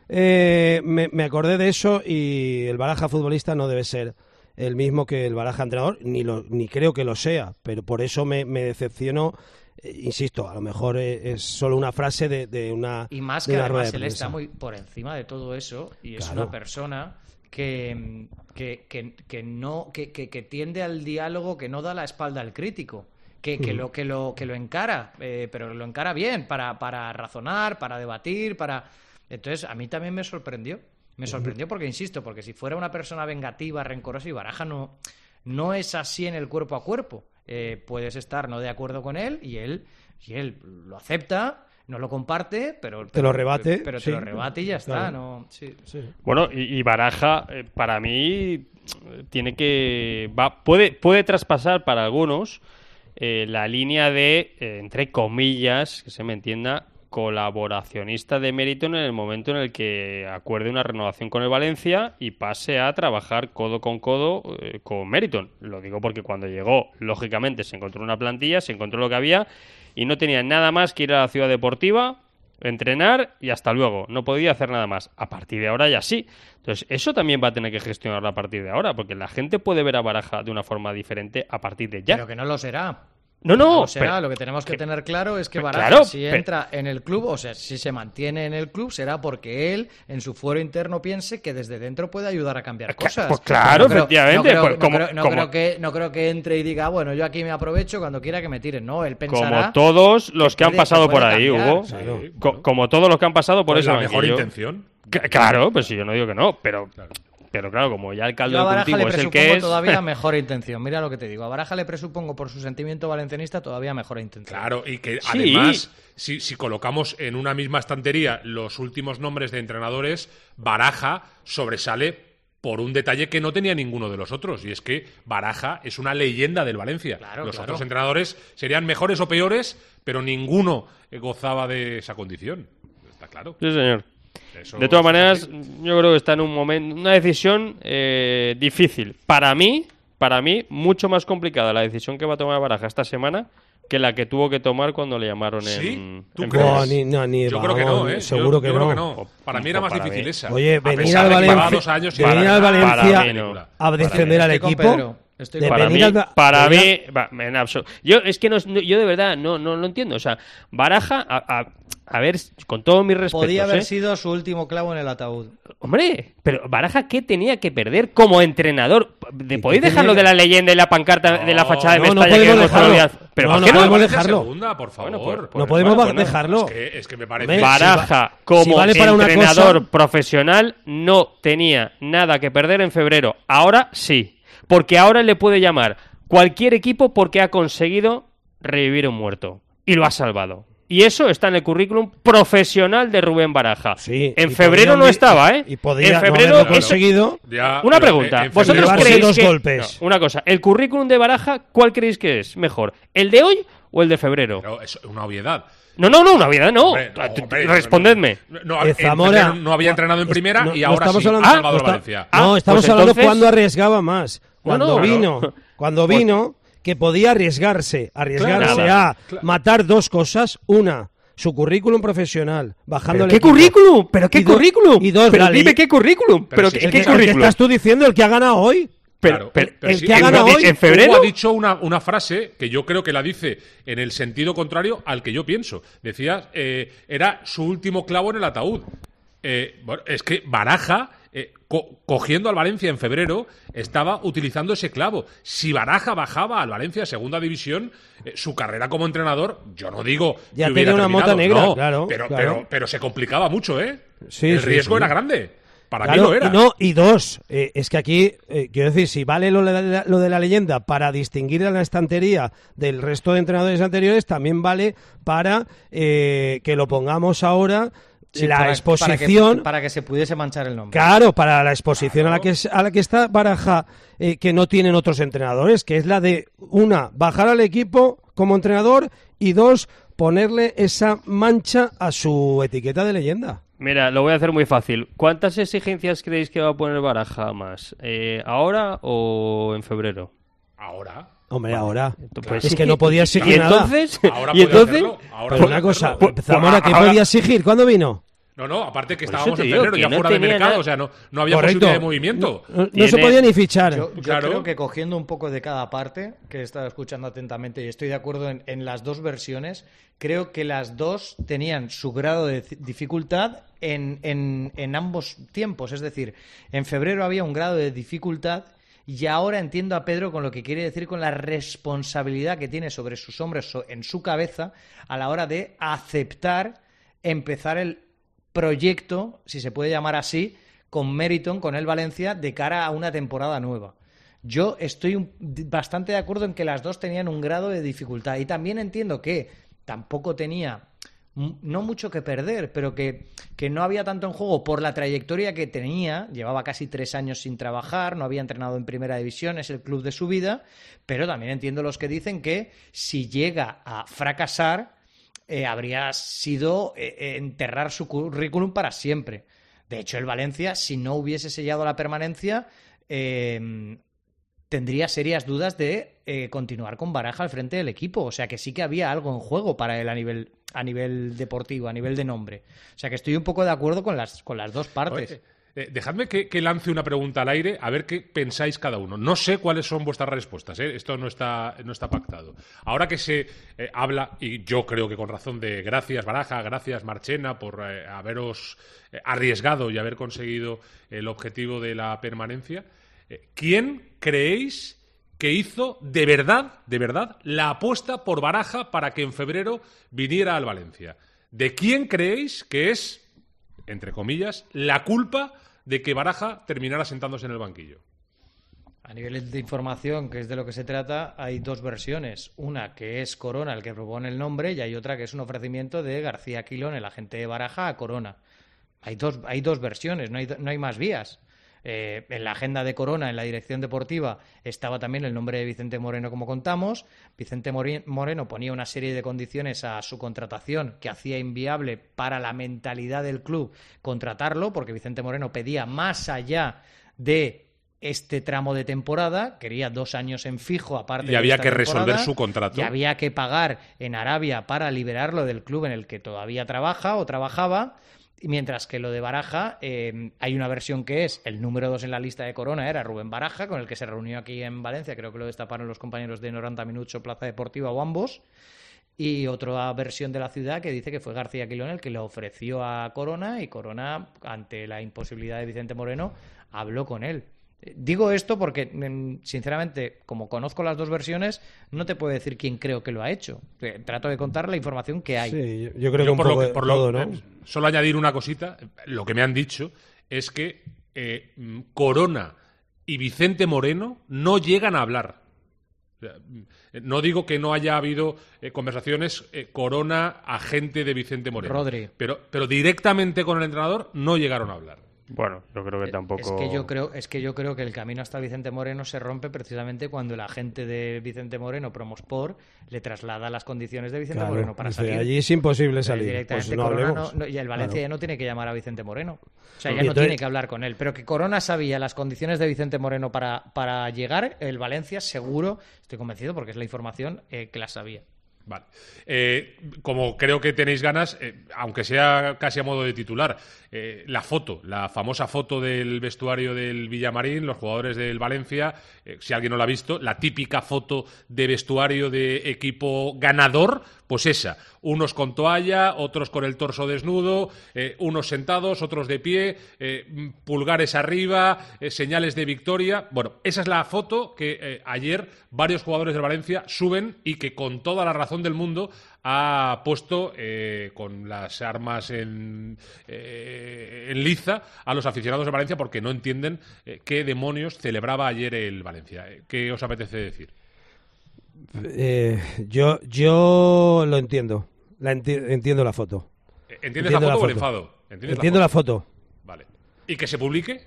eh, me, me acordé de eso y el Baraja futbolista no debe ser el mismo que el Baraja entrenador, ni, lo, ni creo que lo sea, pero por eso me, me decepcionó. Eh, insisto, a lo mejor es, es solo una frase de, de una Y más de que una rueda además de él prensa. está muy por encima de todo eso y es Claro. una persona que, que, que, que no que, que, que tiende al diálogo, que no da la espalda al crítico, que, que, Mm. lo, que, lo, que lo encara, eh, pero lo encara bien, para, para razonar, para debatir, para... Entonces, a mí también me sorprendió. Me sorprendió porque, insisto, porque si fuera una persona vengativa, rencorosa, y Baraja no, no es así en el cuerpo a cuerpo. Eh, puedes estar no de acuerdo con él y él, y él lo acepta, no lo comparte, pero... Te lo rebate, Pero te sí. lo rebate y ya está, Claro. ¿no? Sí. Bueno, y, y Baraja, eh, para mí, tiene que... Va, puede, puede traspasar para algunos eh, la línea de, eh, entre comillas, que se me entienda, colaboracionista de mérito en el momento en el que acuerde una renovación con el Valencia y pase a trabajar codo con codo eh, con Meriton. Lo digo porque cuando llegó, lógicamente, se encontró una plantilla, se encontró lo que había y no tenía nada más que ir a la ciudad deportiva, entrenar y hasta luego. No podía hacer nada más. A partir de ahora ya sí. Entonces, eso también va a tener que gestionarlo a partir de ahora, porque la gente puede ver a Baraja de una forma diferente a partir de ya. Pero que no lo será. No, no, O sea, pero- lo que tenemos que, que- tener claro es que pero Baraja, claro, si pero- entra en el club, o sea, si se mantiene en el club, será porque él, en su fuero interno, piense que desde dentro puede ayudar a cambiar cosas. pues claro, creo- efectivamente, No creo, pues no como- creo- no como- creo que, no creo que entre y diga, bueno, yo aquí me aprovecho cuando quiera que me tiren. No, él pensará... Como todos los que, han puede- pasado que por puede ahí, cambiar. Hugo. Claro. Co- como todos los que han pasado por Con ese la mejor banquillo. intención. C- Claro, pues sí, yo no digo que no, pero Claro. pero claro, como ya el caldo Yo a de Baraja cultivo le es el presupongo que es. todavía mejor intención. Mira lo que te digo. A Baraja le presupongo, por su sentimiento valencianista, todavía mejor intención. Claro, y que Sí. además, si, si colocamos en una misma estantería los últimos nombres de entrenadores, Baraja sobresale por un detalle que no tenía ninguno de los otros, y es que Baraja es una leyenda del Valencia. Claro, los claro. otros entrenadores serían mejores o peores, pero ninguno eh, gozaba de esa condición. Está claro. Sí, señor. Eso De todas es maneras, así. yo creo que está en un momento, una decisión eh, difícil. Para mí, para mí, mucho más complicada la decisión que va a tomar Baraja esta semana que la que tuvo que tomar cuando le llamaron ¿Sí? en, ¿Tú en crees? No, Pérez. ni, no, ni Yo vamos, creo que no, ¿eh? Seguro yo, que, yo no. creo que no. Para mí era más Para difícil mí. esa. Oye, A venir pesar al de que llevaba Valencia, dos años venir sin al ganar. Valencia Para mí no. a defender al Estoy con equipo. Pedro. Estoy de con Para Pedro. mí, venir al- para venir mí, va, en absoluto. Yo es que no, no- yo de verdad no, no lo entiendo. O sea, Baraja, a, a, a ver, con todos mis respetos, Podía haber ¿eh? sido su último clavo en el ataúd. Hombre, pero Baraja, ¿qué tenía que perder como entrenador? ¿De ¿Y ¿Podéis qué dejarlo tenía de la leyenda y la pancarta de la No, fachada de no, no Mestalla que podemos vemos todos los dejarlo. días? Pero No, ¿por no qué no? podemos Valencia dejarlo. segunda, por favor. Bueno, pues- pues- No podemos bueno, dejarlo. Es que, es que me parece... Hombre, Baraja, si como vale para una entrenador cosa- profesional, no tenía nada que perder en febrero. Ahora sí, porque ahora le puede llamar cualquier equipo porque ha conseguido revivir un muerto y lo ha salvado. Y eso está en el currículum profesional de Rubén Baraja. Sí, en y febrero podía- no estaba, ¿eh? y podía en febrero no haberlo eso- conseguido. Ya, Una pero pregunta, en- en ¿vosotros febrero- Llevarse creéis dos que... golpes. No, una cosa, ¿el currículum de Baraja cuál creéis que es mejor? ¿El de hoy o el de febrero? Pero es una obviedad. No, no, no, una vida, no. Hombre, no, T- hombre, Respondedme. No, no, Eh, en Zamora- febrero no había entrenado en Es- primera no- y no ahora estamos sí hablando- ha Ah, salvado no al está- Valencia. Ah, No, estamos pues hablando entonces- cuando arriesgaba más. Cuando no, vino, no. cuando Pues- vino, que podía arriesgarse, arriesgarse Claro. a matar dos cosas. Una, su currículum profesional, bajando ¿Qué currículum? ¿Pero qué currículum? Y dos, pero dime qué currículum. Pero ¿Pero si qué, es qué que- currículum? ¿Qué estás tú diciendo? El que ha ganado hoy. Pero, Claro, pero- pero el sí, que ha en- ganado en- hoy- ¿en febrero? Hugo ha dicho una, una frase que yo creo que la dice en el sentido contrario al que yo pienso. Decía, eh, era su último clavo en el ataúd. Eh, bueno, es que Baraja, eh, co- cogiendo al Valencia en febrero, estaba utilizando ese clavo. Si Baraja bajaba al Valencia a segunda división, eh, su carrera como entrenador, yo no digo Ya que hubiera tenía una mota terminado, negra, no, claro, pero, claro. Pero, pero se complicaba mucho, ¿eh? Sí, el sí, riesgo sí. era grande. Para Claro, mí lo era. Y, no, y dos, eh, es que aquí, eh, quiero decir, si vale lo de, la, lo de la leyenda para distinguir a la estantería del resto de entrenadores anteriores, también vale para eh, que lo pongamos ahora, Sí, la para- exposición... Para que, para que se pudiese manchar el nombre. Claro, para la exposición a la que es- a la que está Baraja, eh, que no tienen otros entrenadores, que es la de, una, bajar al equipo como entrenador y dos, ponerle esa mancha a su etiqueta de leyenda. Mira, lo voy a hacer muy fácil. ¿Cuántas exigencias creéis que va a poner Baraja más? Eh, ¿Ahora o en febrero? Ahora. Hombre, ahora. Pues es sí. que no podía exigir ¿Y nada. entonces? Ahora ¿Y puede entonces? hacerlo, ahora Pero puede una cosa, hacerlo. Pues- Zamora, ¿qué ahora- podía exigir? ¿Cuándo vino? No, no, aparte que Por eso estábamos te en digo febrero, que ya no fuera de tenía mercado, nada. o sea, no, no había Correcto. posibilidad de movimiento. No, no Tiene- se podía ni fichar. Yo, yo Claro. creo que cogiendo un poco de cada parte, que he estado escuchando atentamente y estoy de acuerdo en, en las dos versiones, creo que las dos tenían su grado de ci- dificultad en, en, en ambos tiempos. Es decir, en febrero había un grado de dificultad y ahora entiendo a Pedro con lo que quiere decir con la responsabilidad que tiene sobre sus hombros, so- en su cabeza, a la hora de aceptar empezar el proyecto, si se puede llamar así, con Meriton, con el Valencia, de cara a una temporada nueva. Yo estoy un- bastante de acuerdo en que las dos tenían un grado de dificultad y también entiendo que tampoco tenía m- no mucho que perder, pero que, que no había tanto en juego por la trayectoria que tenía. Llevaba casi tres años sin trabajar, no había entrenado en primera división, es el club de su vida, pero también entiendo los que dicen que si llega a fracasar, eh, habría sido eh, eh, enterrar su currículum para siempre. De hecho, el Valencia, si no hubiese sellado la permanencia, eh, tendría serias dudas de eh, continuar con Baraja al frente del equipo. O sea que sí que había algo en juego para él a nivel, a nivel deportivo, a nivel de nombre. O sea que estoy un poco de acuerdo con las, con las dos partes. Oye, eh, dejadme que, que lance una pregunta al aire a ver qué pensáis cada uno. No sé cuáles son vuestras respuestas, ¿eh? Esto no está, no está pactado. Ahora que se eh, habla, y yo creo que con razón, de gracias Baraja, gracias Marchena por eh, haberos eh, arriesgado y haber conseguido el objetivo de la permanencia, eh, ¿quién creéis que hizo de verdad, de verdad, la apuesta por Baraja para que en febrero viniera al Valencia? ¿De quién creéis que es, entre comillas, la culpa de que Baraja terminara sentándose en el banquillo? A nivel de información, que es de lo que se trata, hay dos versiones. Una que es Corona el que propone el nombre y hay otra que es un ofrecimiento de García Quilón, el agente de Baraja, a Corona. Hay dos, hay dos versiones, no hay, no hay más vías. Eh, en la agenda de Corona, en la dirección deportiva, estaba también el nombre de Vicente Moreno, como contamos. Vicente Moreno ponía una serie de condiciones a su contratación que hacía inviable para la mentalidad del club contratarlo, porque Vicente Moreno pedía más allá de este tramo de temporada, quería dos años en fijo aparte. Y había de esta que resolver temporada, su contrato. y había que pagar en Arabia para liberarlo del club en el que todavía trabaja o trabajaba. Mientras que lo de Baraja, eh, hay una versión que es el número dos en la lista de Corona, era Rubén Baraja, con el que se reunió aquí en Valencia, creo que lo destaparon los compañeros de noventa Minutos o Plaza Deportiva o ambos, y otra versión de la ciudad que dice que fue García Quilón el que le ofreció a Corona, y Corona, ante la imposibilidad de Vicente Moreno, habló con él. Digo esto porque, sinceramente, como conozco las dos versiones, no te puedo decir quién creo que lo ha hecho. Trato de contar la información que hay. Sí, yo, yo creo Yo que un por lo poco que- de por lo- todo, ¿no? eh, solo añadir una cosita. Lo que me han dicho es que eh, mm, Corona y Vicente Moreno no llegan a hablar. O sea, mm, no digo que no haya habido eh, conversaciones eh, Corona, agente de Vicente Moreno. Rodri. Pero, pero directamente con el entrenador no llegaron a hablar. Bueno, yo creo que tampoco... Es que yo creo, es que yo creo que el camino hasta Vicente Moreno se rompe precisamente cuando el agente de Vicente Moreno, Promosport, le traslada las condiciones de Vicente Claro, Moreno para dice, salir. allí es imposible Eh, salir. directamente Pues no Corona hablemos. no- no- y el Valencia Claro. ya no tiene que llamar a Vicente Moreno. O sea, Y ya no entonces- tiene que hablar con él. Pero que Corona sabía las condiciones de Vicente Moreno para, para llegar, el Valencia seguro, estoy convencido porque es la información, eh, que las sabía. Vale. Eh, como creo que tenéis ganas, eh, aunque sea casi a modo de titular, eh, la foto, la famosa foto del vestuario del Villamarín, los jugadores del Valencia, eh, si alguien no la ha visto, la típica foto de vestuario de equipo ganador, pues esa. Unos con toalla, otros con el torso desnudo, eh, unos sentados, otros de pie, eh, pulgares arriba, eh, señales de victoria. Bueno, esa es la foto que eh, ayer varios jugadores del Valencia suben y que con toda la razón del mundo ha puesto eh, con las armas en, eh, en liza a los aficionados de Valencia porque no entienden eh, qué demonios celebraba ayer el Valencia. ¿Qué os apetece decir? Eh, yo, yo lo entiendo. La enti- entiendo la foto. ¿Entiendes entiendo la foto o el enfado? Entiendo la foto? la foto. Vale. ¿Y que se publique?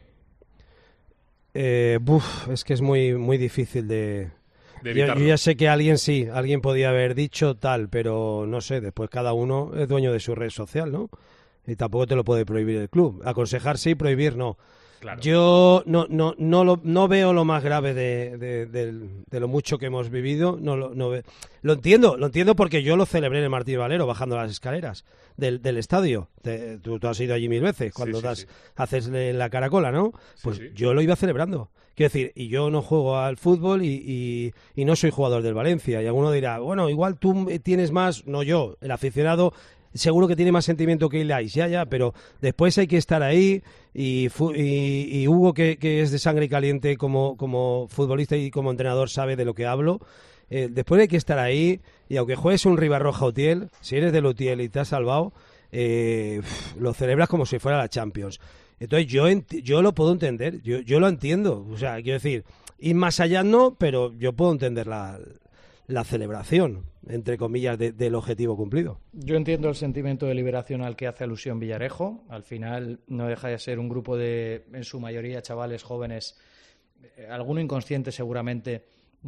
Eh, buf, es que es muy, muy difícil de... de yo, yo ya sé que alguien sí, alguien podía haber dicho tal, pero no sé, después cada uno es dueño de su red social, ¿no? Y tampoco te lo puede prohibir el club. Aconsejar sí, prohibir no. Claro. Yo no no no lo, no veo lo más grave de, de, de, de lo mucho que hemos vivido. No lo, no ve... lo entiendo, lo entiendo porque yo lo celebré en el Martín Valero bajando las escaleras del, del estadio. Te, tú, tú has ido allí mil veces cuando sí, sí, das, sí. haces la caracola, ¿no? Pues sí, sí. yo lo iba celebrando. Quiero decir, y yo no juego al fútbol y, y, y no soy jugador del Valencia. Y alguno dirá, bueno, igual tú tienes más, no yo, el aficionado. Seguro que tiene más sentimiento que Ilais, ya, ya, pero después hay que estar ahí y, fu- y, y Hugo, que, que es de sangre caliente como, como futbolista y como entrenador, sabe de lo que hablo. Eh, después hay que estar ahí y aunque juegues un Ribarroja Utiel, si eres del Utiel y te has salvado, eh, lo celebras como si fuera la Champions. Entonces yo ent- yo lo puedo entender, yo, yo lo entiendo. O sea, quiero decir, ir más allá no, pero yo puedo entender la... la celebración, entre comillas, de, del objetivo cumplido. Yo entiendo el sentimiento de liberación al que hace alusión Villarejo. Al final no deja de ser un grupo de, en su mayoría, chavales jóvenes, alguno inconsciente seguramente,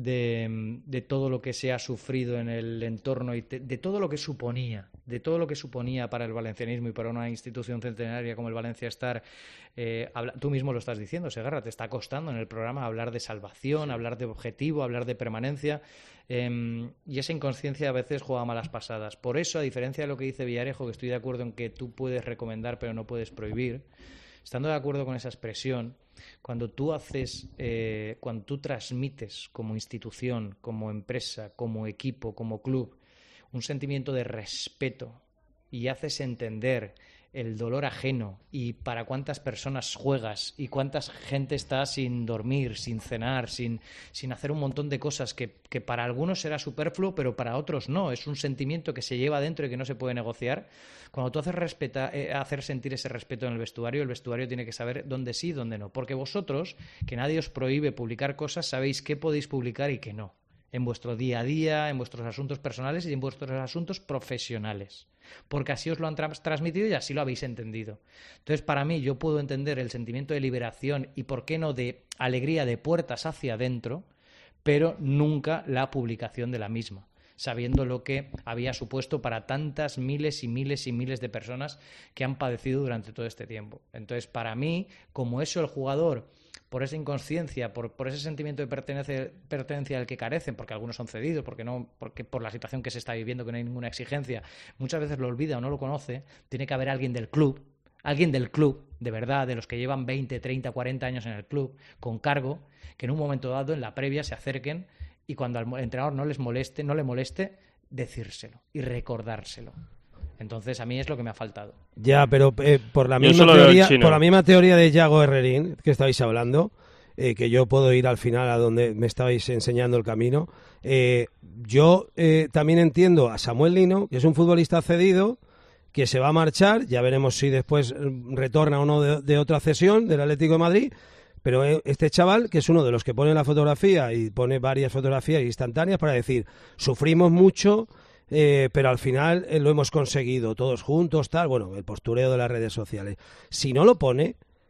de, de todo lo que se ha sufrido en el entorno y de, de todo lo que suponía, de todo lo que suponía para el valencianismo y para una institución centenaria como el Valencia estar. Eh, habla, tú mismo lo estás diciendo, Segarra, te está costando en el programa hablar de salvación, hablar de objetivo, hablar de permanencia. Eh, y esa inconsciencia a veces juega malas pasadas. Por eso, a diferencia de lo que dice Villarejo, que estoy de acuerdo en que tú puedes recomendar pero no puedes prohibir, estando de acuerdo con esa expresión, cuando tú haces, eh, cuando tú transmites como institución, como empresa, como equipo, como club, un sentimiento de respeto y haces entender el dolor ajeno y para cuántas personas juegas y cuánta gente está sin dormir, sin cenar, sin, sin hacer un montón de cosas que, que para algunos será superfluo, pero para otros no. Es un sentimiento que se lleva dentro y que no se puede negociar. Cuando tú haces respeta, eh, hacer sentir ese respeto en el vestuario, el vestuario tiene que saber dónde sí y dónde no. Porque vosotros, que nadie os prohíbe publicar cosas, sabéis qué podéis publicar y qué no. En vuestro día a día, en vuestros asuntos personales y en vuestros asuntos profesionales. Porque así os lo han tra- transmitido y así lo habéis entendido. Entonces, para mí, yo puedo entender el sentimiento de liberación y, por qué no, de alegría de puertas hacia adentro, pero nunca la publicación de la misma, sabiendo lo que había supuesto para tantas miles y miles y miles de personas que han padecido durante todo este tiempo. Entonces, para mí, como eso el jugador, por esa inconsciencia, por, por ese sentimiento de pertenencia, pertenencia al que carecen, porque algunos son cedidos, porque no, porque por la situación que se está viviendo, que no hay ninguna exigencia, muchas veces lo olvida o no lo conoce, tiene que haber alguien del club, alguien del club, de verdad, de los que llevan veinte, treinta, cuarenta años en el club, con cargo, que en un momento dado, en la previa, se acerquen y cuando al entrenador no les moleste, no le moleste, decírselo y recordárselo. Entonces, a mí es lo que me ha faltado. Ya, pero eh, por, la misma teoría, por la misma teoría de Yago Herrerín, que estabais hablando, eh, que yo puedo ir al final a donde me estabais enseñando el camino, eh, yo eh, también entiendo a Samuel Lino, que es un futbolista cedido, que se va a marchar, ya veremos si después retorna o no de, de otra cesión del Atlético de Madrid, pero este chaval, que es uno de los que pone la fotografía y pone varias fotografías instantáneas para decir, sufrimos mucho, Eh, pero al final eh, lo hemos conseguido todos juntos, tal, bueno, el postureo de las redes sociales. Si no lo pone,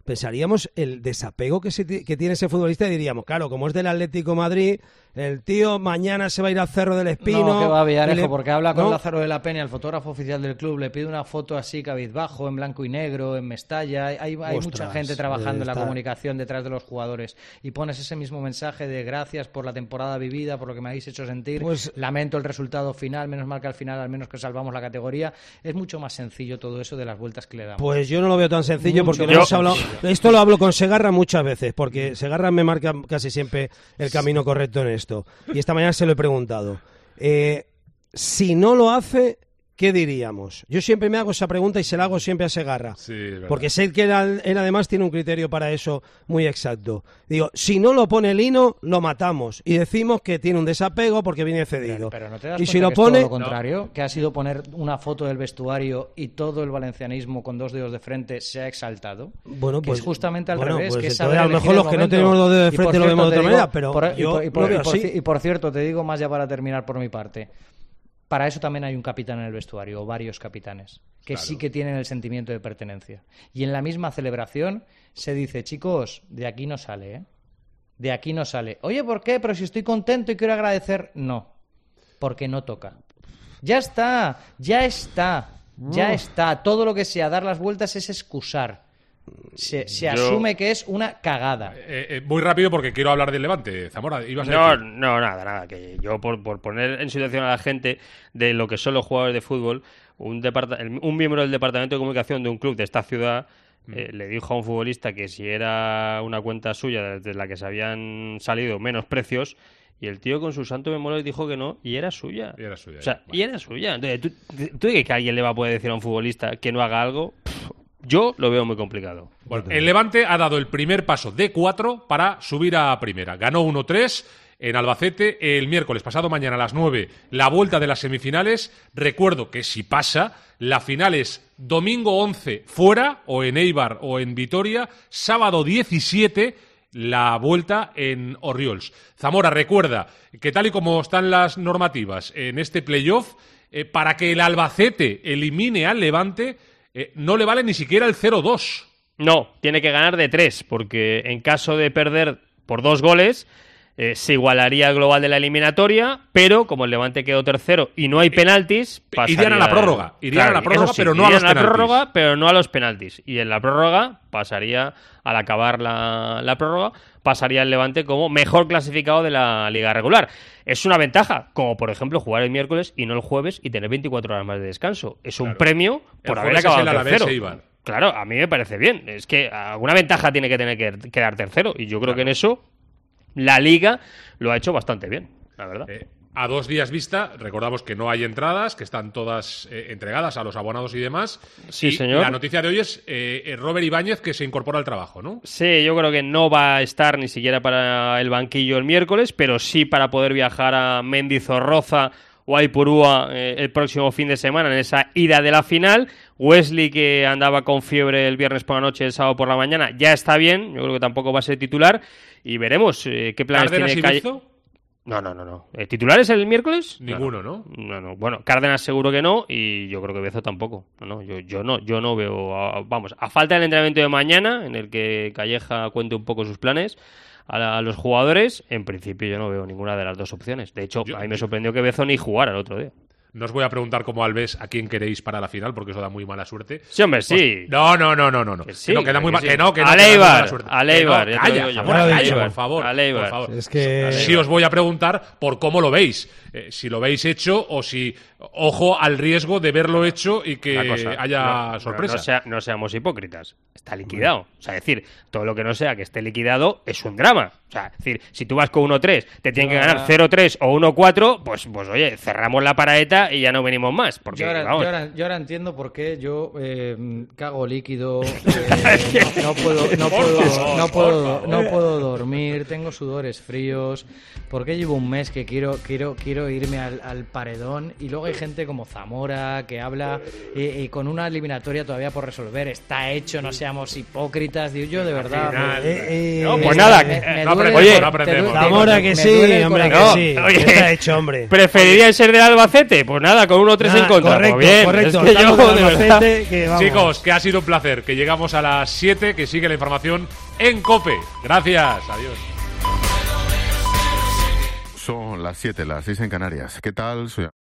pensaríamos el desapego que, se, que tiene ese futbolista y diríamos, claro, como es del Atlético de Madrid, el tío mañana se va a ir al Cerro del Espino. No, que va a Villarejo, le... porque habla con ¿no? Lázaro de la Peña, el fotógrafo oficial del club, le pide una foto así cabizbajo, en blanco y negro, en Mestalla. Hay, hay Ostras, mucha gente trabajando en la está... comunicación detrás de los jugadores. Y pones ese mismo mensaje de gracias por la temporada vivida, por lo que me habéis hecho sentir. Pues... lamento el resultado final, menos mal que al final al menos que salvamos la categoría. Es mucho más sencillo todo eso de las vueltas que le damos. Pues yo no lo veo tan sencillo mucho porque lo hemos hablado. Esto lo hablo con Segarra muchas veces, porque Segarra me marca casi siempre el camino correcto en esto. Y esta mañana se lo he preguntado. Eh, si no lo hace, ¿qué diríamos? Yo siempre me hago esa pregunta y se la hago siempre a Segarra. Sí, porque sé que él, él además tiene un criterio para eso muy exacto. Digo, si no lo pone Lino, lo matamos. Y decimos que tiene un desapego porque viene cedido. Pero, pero ¿no te das y cuenta si lo que pone... es todo lo contrario? No. Que ha sido poner una foto del vestuario y todo el valencianismo con dos dedos de frente se ha exaltado. Bueno, que pues... es justamente al bueno, revés. Pues que es a lo mejor los que no tenemos los dedos de frente lo vemos de otra manera, pero por, yo y por, y por, lo veo y por, así. Y por cierto, te digo más ya para terminar por mi parte. Para eso también hay un capitán en el vestuario, o varios capitanes, que claro. sí que tienen el sentimiento de pertenencia. Y en la misma celebración se dice, chicos, de aquí no sale, ¿eh? De aquí no sale. Oye, ¿por qué? Pero si estoy contento y quiero agradecer. No, porque no toca. Ya está, ya está, ya está. Todo lo que sea dar las vueltas es excusar. Se, se Yo... asume que es una cagada. Eh, eh, muy rápido porque quiero hablar del Levante. Zamora, ibas a No, decir. no, nada, nada. Que yo, por, por poner en situación a la gente de lo que son los jugadores de fútbol, un, un miembro del departamento de comunicación de un club de esta ciudad mm. eh, le dijo a un futbolista que si era una cuenta suya desde la que se habían salido menos precios, y el tío con su santo memoria dijo que no, y era suya. Y era suya. O sea, bueno. y era suya. Entonces, ¿tú, ¿tú crees que alguien le va a poder decir a un futbolista que no haga algo? Pff, yo lo veo muy complicado. Bueno, el Levante ha dado el primer paso de cuatro para subir a primera. Ganó uno tres en Albacete el miércoles, pasado mañana a las nueve, la vuelta de las semifinales. Recuerdo que si pasa, la final es domingo once fuera, o en Eibar o en Vitoria, sábado diecisiete, la vuelta en Orriols. Zamora, recuerda que tal y como están las normativas en este playoff, eh, para que el Albacete elimine al Levante, Eh, no le vale ni siquiera el cero dos. No, tiene que ganar de tres, porque en caso de perder por dos goles, eh, se igualaría el global de la eliminatoria, pero como el Levante quedó tercero y no hay penaltis, pasaría... Irían a la prórroga, irían claro, a la prórroga, sí, pero no a los a la penaltis. prórroga, pero no a los penaltis. Y en la prórroga pasaría, al acabar la, la prórroga, pasaría el Levante como mejor clasificado de la liga regular. Es una ventaja, como por ejemplo jugar el miércoles y no el jueves y tener veinticuatro horas más de descanso. Es un claro. premio por el haber acabado es el tercero. Claro, a mí me parece bien. Es que alguna ventaja tiene que tener que quedar tercero. Y yo creo claro. que en eso la Liga lo ha hecho bastante bien, la verdad. Eh, a dos días vista, recordamos que no hay entradas, que están todas eh, entregadas a los abonados y demás. Sí, y señor. La noticia de hoy es eh, Robert Ibáñez, que se incorpora al trabajo, ¿no? Sí, yo creo que no va a estar ni siquiera para el banquillo el miércoles, pero sí para poder viajar a Mendizorroza o a Ipurúa eh, el próximo fin de semana en esa ida de la final. Wesley, que andaba con fiebre el viernes por la noche, el sábado por la mañana, ya está bien. Yo creo que tampoco va a ser titular. Y veremos eh, qué planes ¿Cárdenas tiene Calle. No, no, no, no. ¿El titular es el miércoles? Ninguno, ¿no? No, no. no. Bueno, Cárdenas seguro que no, y yo creo que Bezo tampoco. No, no, yo, yo no, yo no veo. A, vamos, a falta del entrenamiento de mañana, en el que Calleja cuente un poco sus planes a, la, a los jugadores, en principio yo no veo ninguna de las dos opciones. De hecho, yo, a mí me sorprendió que Bezo ni jugara el otro día. No os voy a preguntar como Alves a quién queréis para la final, porque eso da muy mala suerte. Sí, hombre, sí. Pues, no, no, no, no, no. no. Que, sí, que no, que da muy mal. sí. Que no, que no. A que Leibar, da mala suerte. a Leibar. Que no, calla, yo, Zamora, calla, Leibar, por favor. A Leibar. Por favor. Es que... Sí os voy a preguntar por cómo lo veis. Eh, si lo veis hecho o si... Ojo al riesgo de verlo hecho y que cosa, haya no, sorpresa. No, no, sea, no seamos hipócritas. Está liquidado. O sea, es decir, todo lo que no sea que esté liquidado es un drama. O sea, es decir, si tú vas con uno tres, te tienen que ganar cero tres o uno cuatro, pues, pues oye, cerramos la paraeta y ya no venimos más. Porque, yo, ahora, vamos. Yo, ahora, yo ahora entiendo por qué yo eh, cago líquido, eh, no, no puedo, no puedo, favor, no puedo, no puedo dormir, tengo sudores fríos, porque llevo un mes que quiero, quiero, quiero irme al, al paredón, y luego hay gente como Zamora que habla eh, eh, con una eliminatoria todavía por resolver, está hecho, no seamos hipócritas, digo yo de verdad. Final, eh, eh, no, pues nada, me, me, no, duele- Oye, te aprendemos. duele- Zamora me que duele sí, el hombre, que corazón. sí. No, oye. ¿Qué está hecho, hombre? ¿Preferirían ser del Albacete? Pues nada, con uno tres en Nah, contra. correcto, Pues bien, correcto. es que Estamos yo, del de verdad. Albacete, que vamos. Chicos, que ha sido un placer. Que llegamos a las siete, que sigue la información en COPE. Gracias, adiós. Son las siete, las seis en Canarias. ¿Qué tal? Soy